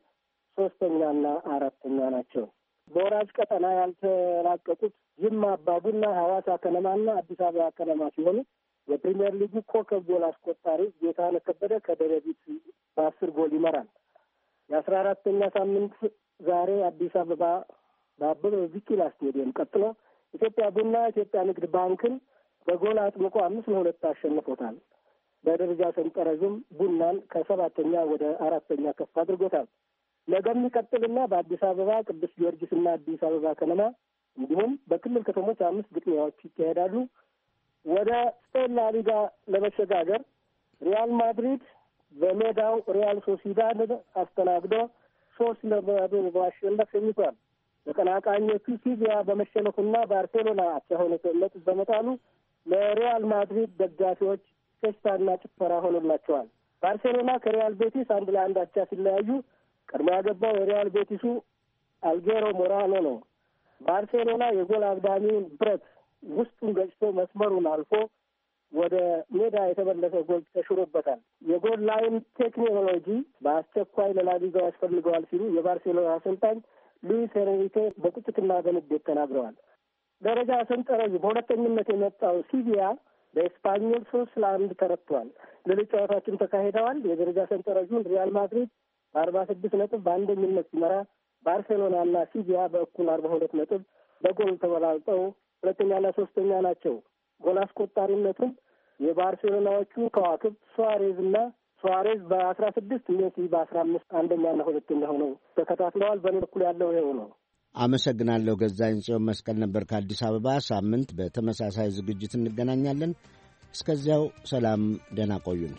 3ኛና 4ኛ ናቸው። በወራጅ ቀጠና ያልተላቀቁት ጅማ አባ ቡና፣ ሐዋሳ ከነማና አዲስ አበባ ከነማ ሲሆኑ የፕሪሚየር ሊጉ ኮከብ ጎል አስቆጣሪ ጌታነህ ከበደ ከደደቢት በ10 ጎል ይመራል። የ14ኛ ሳምንት ዛሬ አዲስ አበባ በአበበ ቢቂላ ስቴዲየም ቀጥሎ ኢትዮጵያ ቡና ኢትዮጵያ ንግድ ባንክን በጎል አጥምቆ 5-2 አሸንፎታል። በደረጃ ሰንጠረዡም ቡናን ከ7ኛ ወደ 4ኛ ከፍ አድርጎታል። ነገም ይቀጥልና በአዲስ አበባ ቅዱስ ጊዮርጊስና አዲስ አበባ ከነማ እንዲሁም በክልል ከተሞች 5 ግጥሚያዎች ይካሄዳሉ። ወደ ስፔን ላሊጋ ለመሸጋገር ሪያል ማድሪድ በሜዳው ሪያል ሶሲዳድን አስተናግዶ 3-0 በማሸነፍ ሸኝቷል። ተቀናቃኞቹ ሲቪያ በመሸነፉና ባርሴሎና አቻ ሆኖ ነጥብ በመጣሉ ለሪያል ማድሪድ ደጋፊዎች ፌስታና ጭፈራ ሆኖላቸዋል። ባርሴሎና ከሪያል ቤቲስ 1-1 አቻ ሲለያዩ ቀድሞ ያገባው የሪያል ቤቲሱ አልጌሮ ሞራኖ ነው። ባርሴሎና የጎል አግዳሚውን ብረት ውስጡን ገጭቶ መስመሩን አልፎ ወደ ሜዳ የተመለሰ ጎል ተሽሮበታል። የጎል ላይን ቴክኖሎጂ በአስቸኳይ ለላሊጋው ያስፈልገዋል ሲሉ የባርሴሎና አሰልጣኝ ሉዊስ ኤንሪኬ በቁጭትና በንዴት ተናግረዋል። ደረጃ ሰንጠረዡ በሁለተኝነት የመጣው ሲቪያ በኤስፓኞል 3-1 ተረትቷል። ሌሎች ጨዋታዎችም ተካሂደዋል። የደረጃ ሰንጠረዡን ሪያል ማድሪድ በ46 ነጥብ በአንደኝነት ሲመራ፣ ባርሴሎናና ሲቪያ በእኩል 42 ነጥብ በጎል ተበላልጠው ሁለተኛና ሶስተኛ ናቸው። ጎል አስቆጣሪነቱን የባርሴሎናዎቹ ከዋክብት ሱዋሬዝ በ16 ሜሲ በ15 አንደኛና ሁለተኛ ሆነው ተከታትለዋል። በእኔ በኩል ያለው ይኸው ነው። አመሰግናለሁ። ገዛኸኝ ጽዮን መስቀል ነበር ከአዲስ አበባ። ሳምንት በተመሳሳይ ዝግጅት እንገናኛለን። እስከዚያው ሰላም፣ ደህና ቆዩን።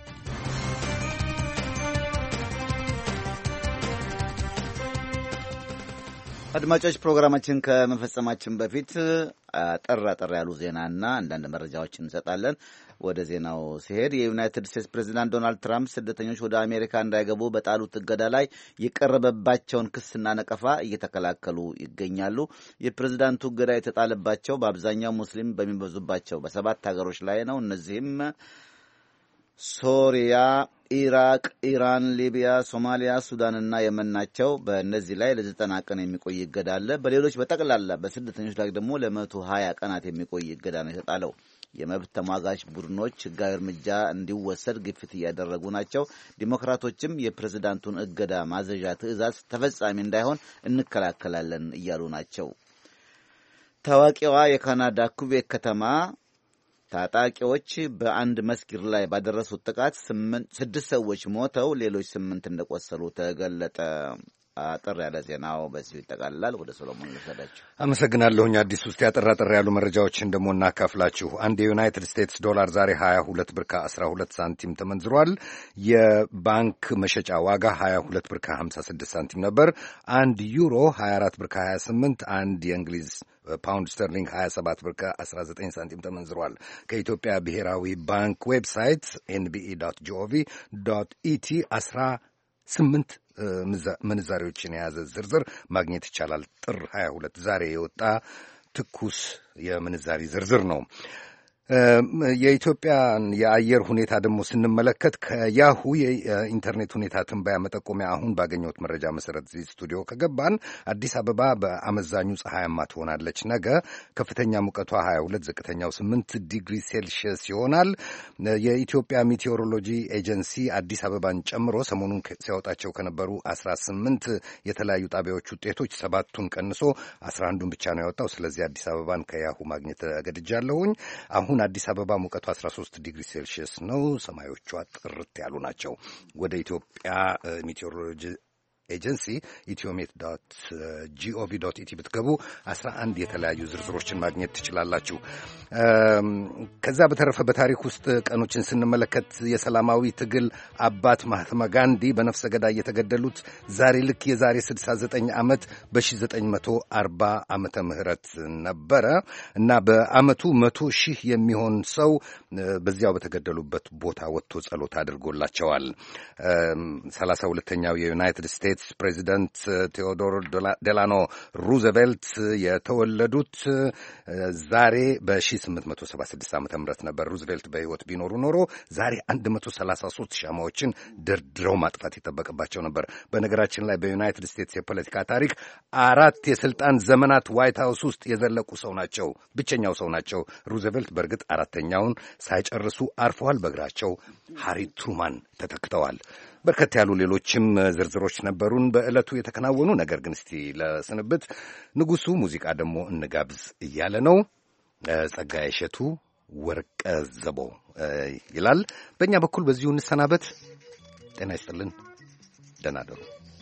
አድማጮች፣ ፕሮግራማችን ከመፈጸማችን በፊት አጠር ያሉ ዜናና አንዳንድ መረጃዎችን እንሰጣለን። ወደ ዜናው ሲሄድ የዩናይትድ ስቴትስ ፕሬዚዳንት ዶናልድ ትራምፕ ስደተኞች ወደ አሜሪካ እንዳይገቡ በጣሉት እገዳ ላይ የቀረበባቸውን ክስና ነቀፋ እየተከላከሉ ይገኛሉ። የፕሬዚዳንቱ እገዳ የተጣለባቸው በአብዛኛው ሙስሊም በሚበዙባቸው በ7 ሀገሮች ላይ ነው። እነዚህም ሶሪያ፣ ኢራቅ፣ ኢራን፣ ሊቢያ፣ ሶማሊያ፣ ሱዳንና የመን ናቸው። በእነዚህ ላይ ለ90 ቀን የሚቆይ እገዳ አለ። በሌሎች በጠቅላላ በስደተኞች ላይ ደግሞ ለ120 ቀናት የሚቆይ እገዳ ነው የተጣለው። የመብት ተሟጋች ቡድኖች ሕጋዊ እርምጃ እንዲወሰድ ግፊት እያደረጉ ናቸው። ዲሞክራቶችም የፕሬዝዳንቱን እገዳ ማዘዣ ትዕዛዝ ተፈጻሚ እንዳይሆን እንከላከላለን እያሉ ናቸው። ታዋቂዋ የካናዳ ኩቤክ ከተማ ታጣቂዎች በአንድ መስጊድ ላይ ባደረሱት ጥቃት 6 ሰዎች ሞተው ሌሎች 8 እንደቆሰሉ ተገለጠ። አጠር ያለ ዜናው በዚሁ ይጠቃልላል። ወደ ሰሎሞን ልሰዳችሁ። አመሰግናለሁኝ። አዲስ ውስጥ ያጠር ያሉ መረጃዎችን ደግሞ እናካፍላችሁ። አንድ የዩናይትድ ስቴትስ ዶላር ዛሬ 22 ብር ከ12 ሳንቲም ተመንዝሯል። የባንክ መሸጫ ዋጋ 22 ብር ከ56 ሳንቲም ነበር። አንድ ዩሮ 24 ብር ከ28፣ አንድ የእንግሊዝ ፓውንድ ስተርሊንግ 27 ብር ከ19 ሳንቲም ተመንዝሯል። ከኢትዮጵያ ብሔራዊ ባንክ ዌብሳይት nbe.gov.et 18 ምንዛሬዎችን የያዘ ዝርዝር ማግኘት ይቻላል። ጥር 22 ዛሬ የወጣ ትኩስ የምንዛሪ ዝርዝር ነው። የኢትዮጵያን የአየር ሁኔታ ደግሞ ስንመለከት ከያሁ የኢንተርኔት ሁኔታ ትንበያ መጠቆሚያ አሁን ባገኘሁት መረጃ መሰረት እዚህ ስቱዲዮ ከገባን አዲስ አበባ በአመዛኙ ፀሐያማ ትሆናለች። ነገ ከፍተኛ ሙቀቷ 22፣ ዝቅተኛው 8 ዲግሪ ሴልሺየስ ይሆናል። የኢትዮጵያ ሚቴዎሮሎጂ ኤጀንሲ አዲስ አበባን ጨምሮ ሰሞኑን ሲያወጣቸው ከነበሩ 18 የተለያዩ ጣቢያዎች ውጤቶች 7ቱን ቀንሶ 11ዱን ብቻ ነው ያወጣው። ስለዚህ አዲስ አበባን ከያሁ ማግኘት ተገድጃለሁኝ። አሁን አዲስ አበባ ሙቀቱ 13 ዲግሪ ሴልሺየስ ነው። ሰማዮቿ ጥርት ያሉ ናቸው። ወደ ኢትዮጵያ ሚቴዎሮሎጂ ኤጀንሲ etiomet.gov.et ብትገቡ 11 የተለያዩ ዝርዝሮችን ማግኘት ትችላላችሁ። ከዛ በተረፈ በታሪክ ውስጥ ቀኖችን ስንመለከት የሰላማዊ ትግል አባት ማህተማ ጋንዲ በነፍሰ ገዳይ የተገደሉት ዛሬ ልክ የዛሬ 69 ዓመት በ1940 ዓመተ ምህረት ነበረ እና በአመቱ 100 ሺህ የሚሆን ሰው በዚያው በተገደሉበት ቦታ ወጥቶ ጸሎት አድርጎላቸዋል። 32ኛው የዩናይትድ ስቴትስ ፕሬዚደንት ቴዎዶር ዴላኖ ሩዝቬልት የተወለዱት ዛሬ በ1876 ዓ.ም ነበር። ሩዝቬልት በሕይወት ቢኖሩ ኖሮ ዛሬ 133 ሻማዎችን ደርድረው ማጥፋት ይጠበቅባቸው ነበር። በነገራችን ላይ በዩናይትድ ስቴትስ የፖለቲካ ታሪክ 4 የስልጣን ዘመናት ዋይት ሃውስ ውስጥ የዘለቁ ሰው ናቸው። ብቸኛው ሰው ናቸው። ሩዝቬልት በእርግጥ 4ኛውን ሳይጨርሱ አርፈዋል። በእግራቸው ሃሪ ትሩማን ተተክተዋል። በርከት ያሉ ሌሎችም ዝርዝሮች ነበሩን በዕለቱ የተከናወኑ። ነገር ግን እስቲ ለስንብት ንጉሱ ሙዚቃ ደግሞ እንጋብዝ እያለ ነው። ጸጋዬ እሸቱ ወርቀ ዘቦ ይላል። በእኛ በኩል በዚሁ እንሰናበት። ጤና ይስጥልን። ደህና እደሩ።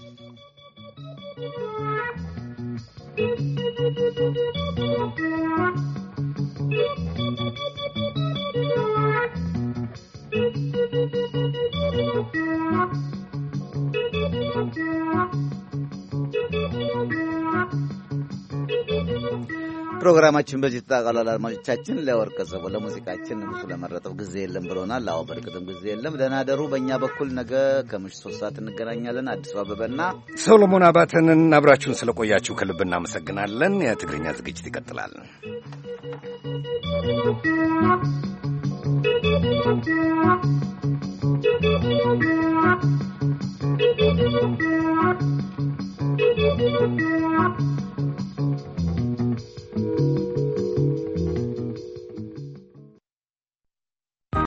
ፕሮግራማችን በዚህ ተጠቃልሏል። አድማጮቻችን፣ ለወርቀ ዘቦ ለሙዚቃችን ንጉሱ ለመረጠው ጊዜ የለም ብሎናል። አዎ በእርግጥም ጊዜ የለም። ደህና ደሩ። በእኛ በኩል ነገ ከምሽቱ 3 ሰዓት እንገናኛለን። አዲሱ አበበና ሰሎሞን አባተንን አብራችሁን ስለቆያችሁ ከልብ እናመሰግናለን። የትግርኛ ዝግጅት ይቀጥላል።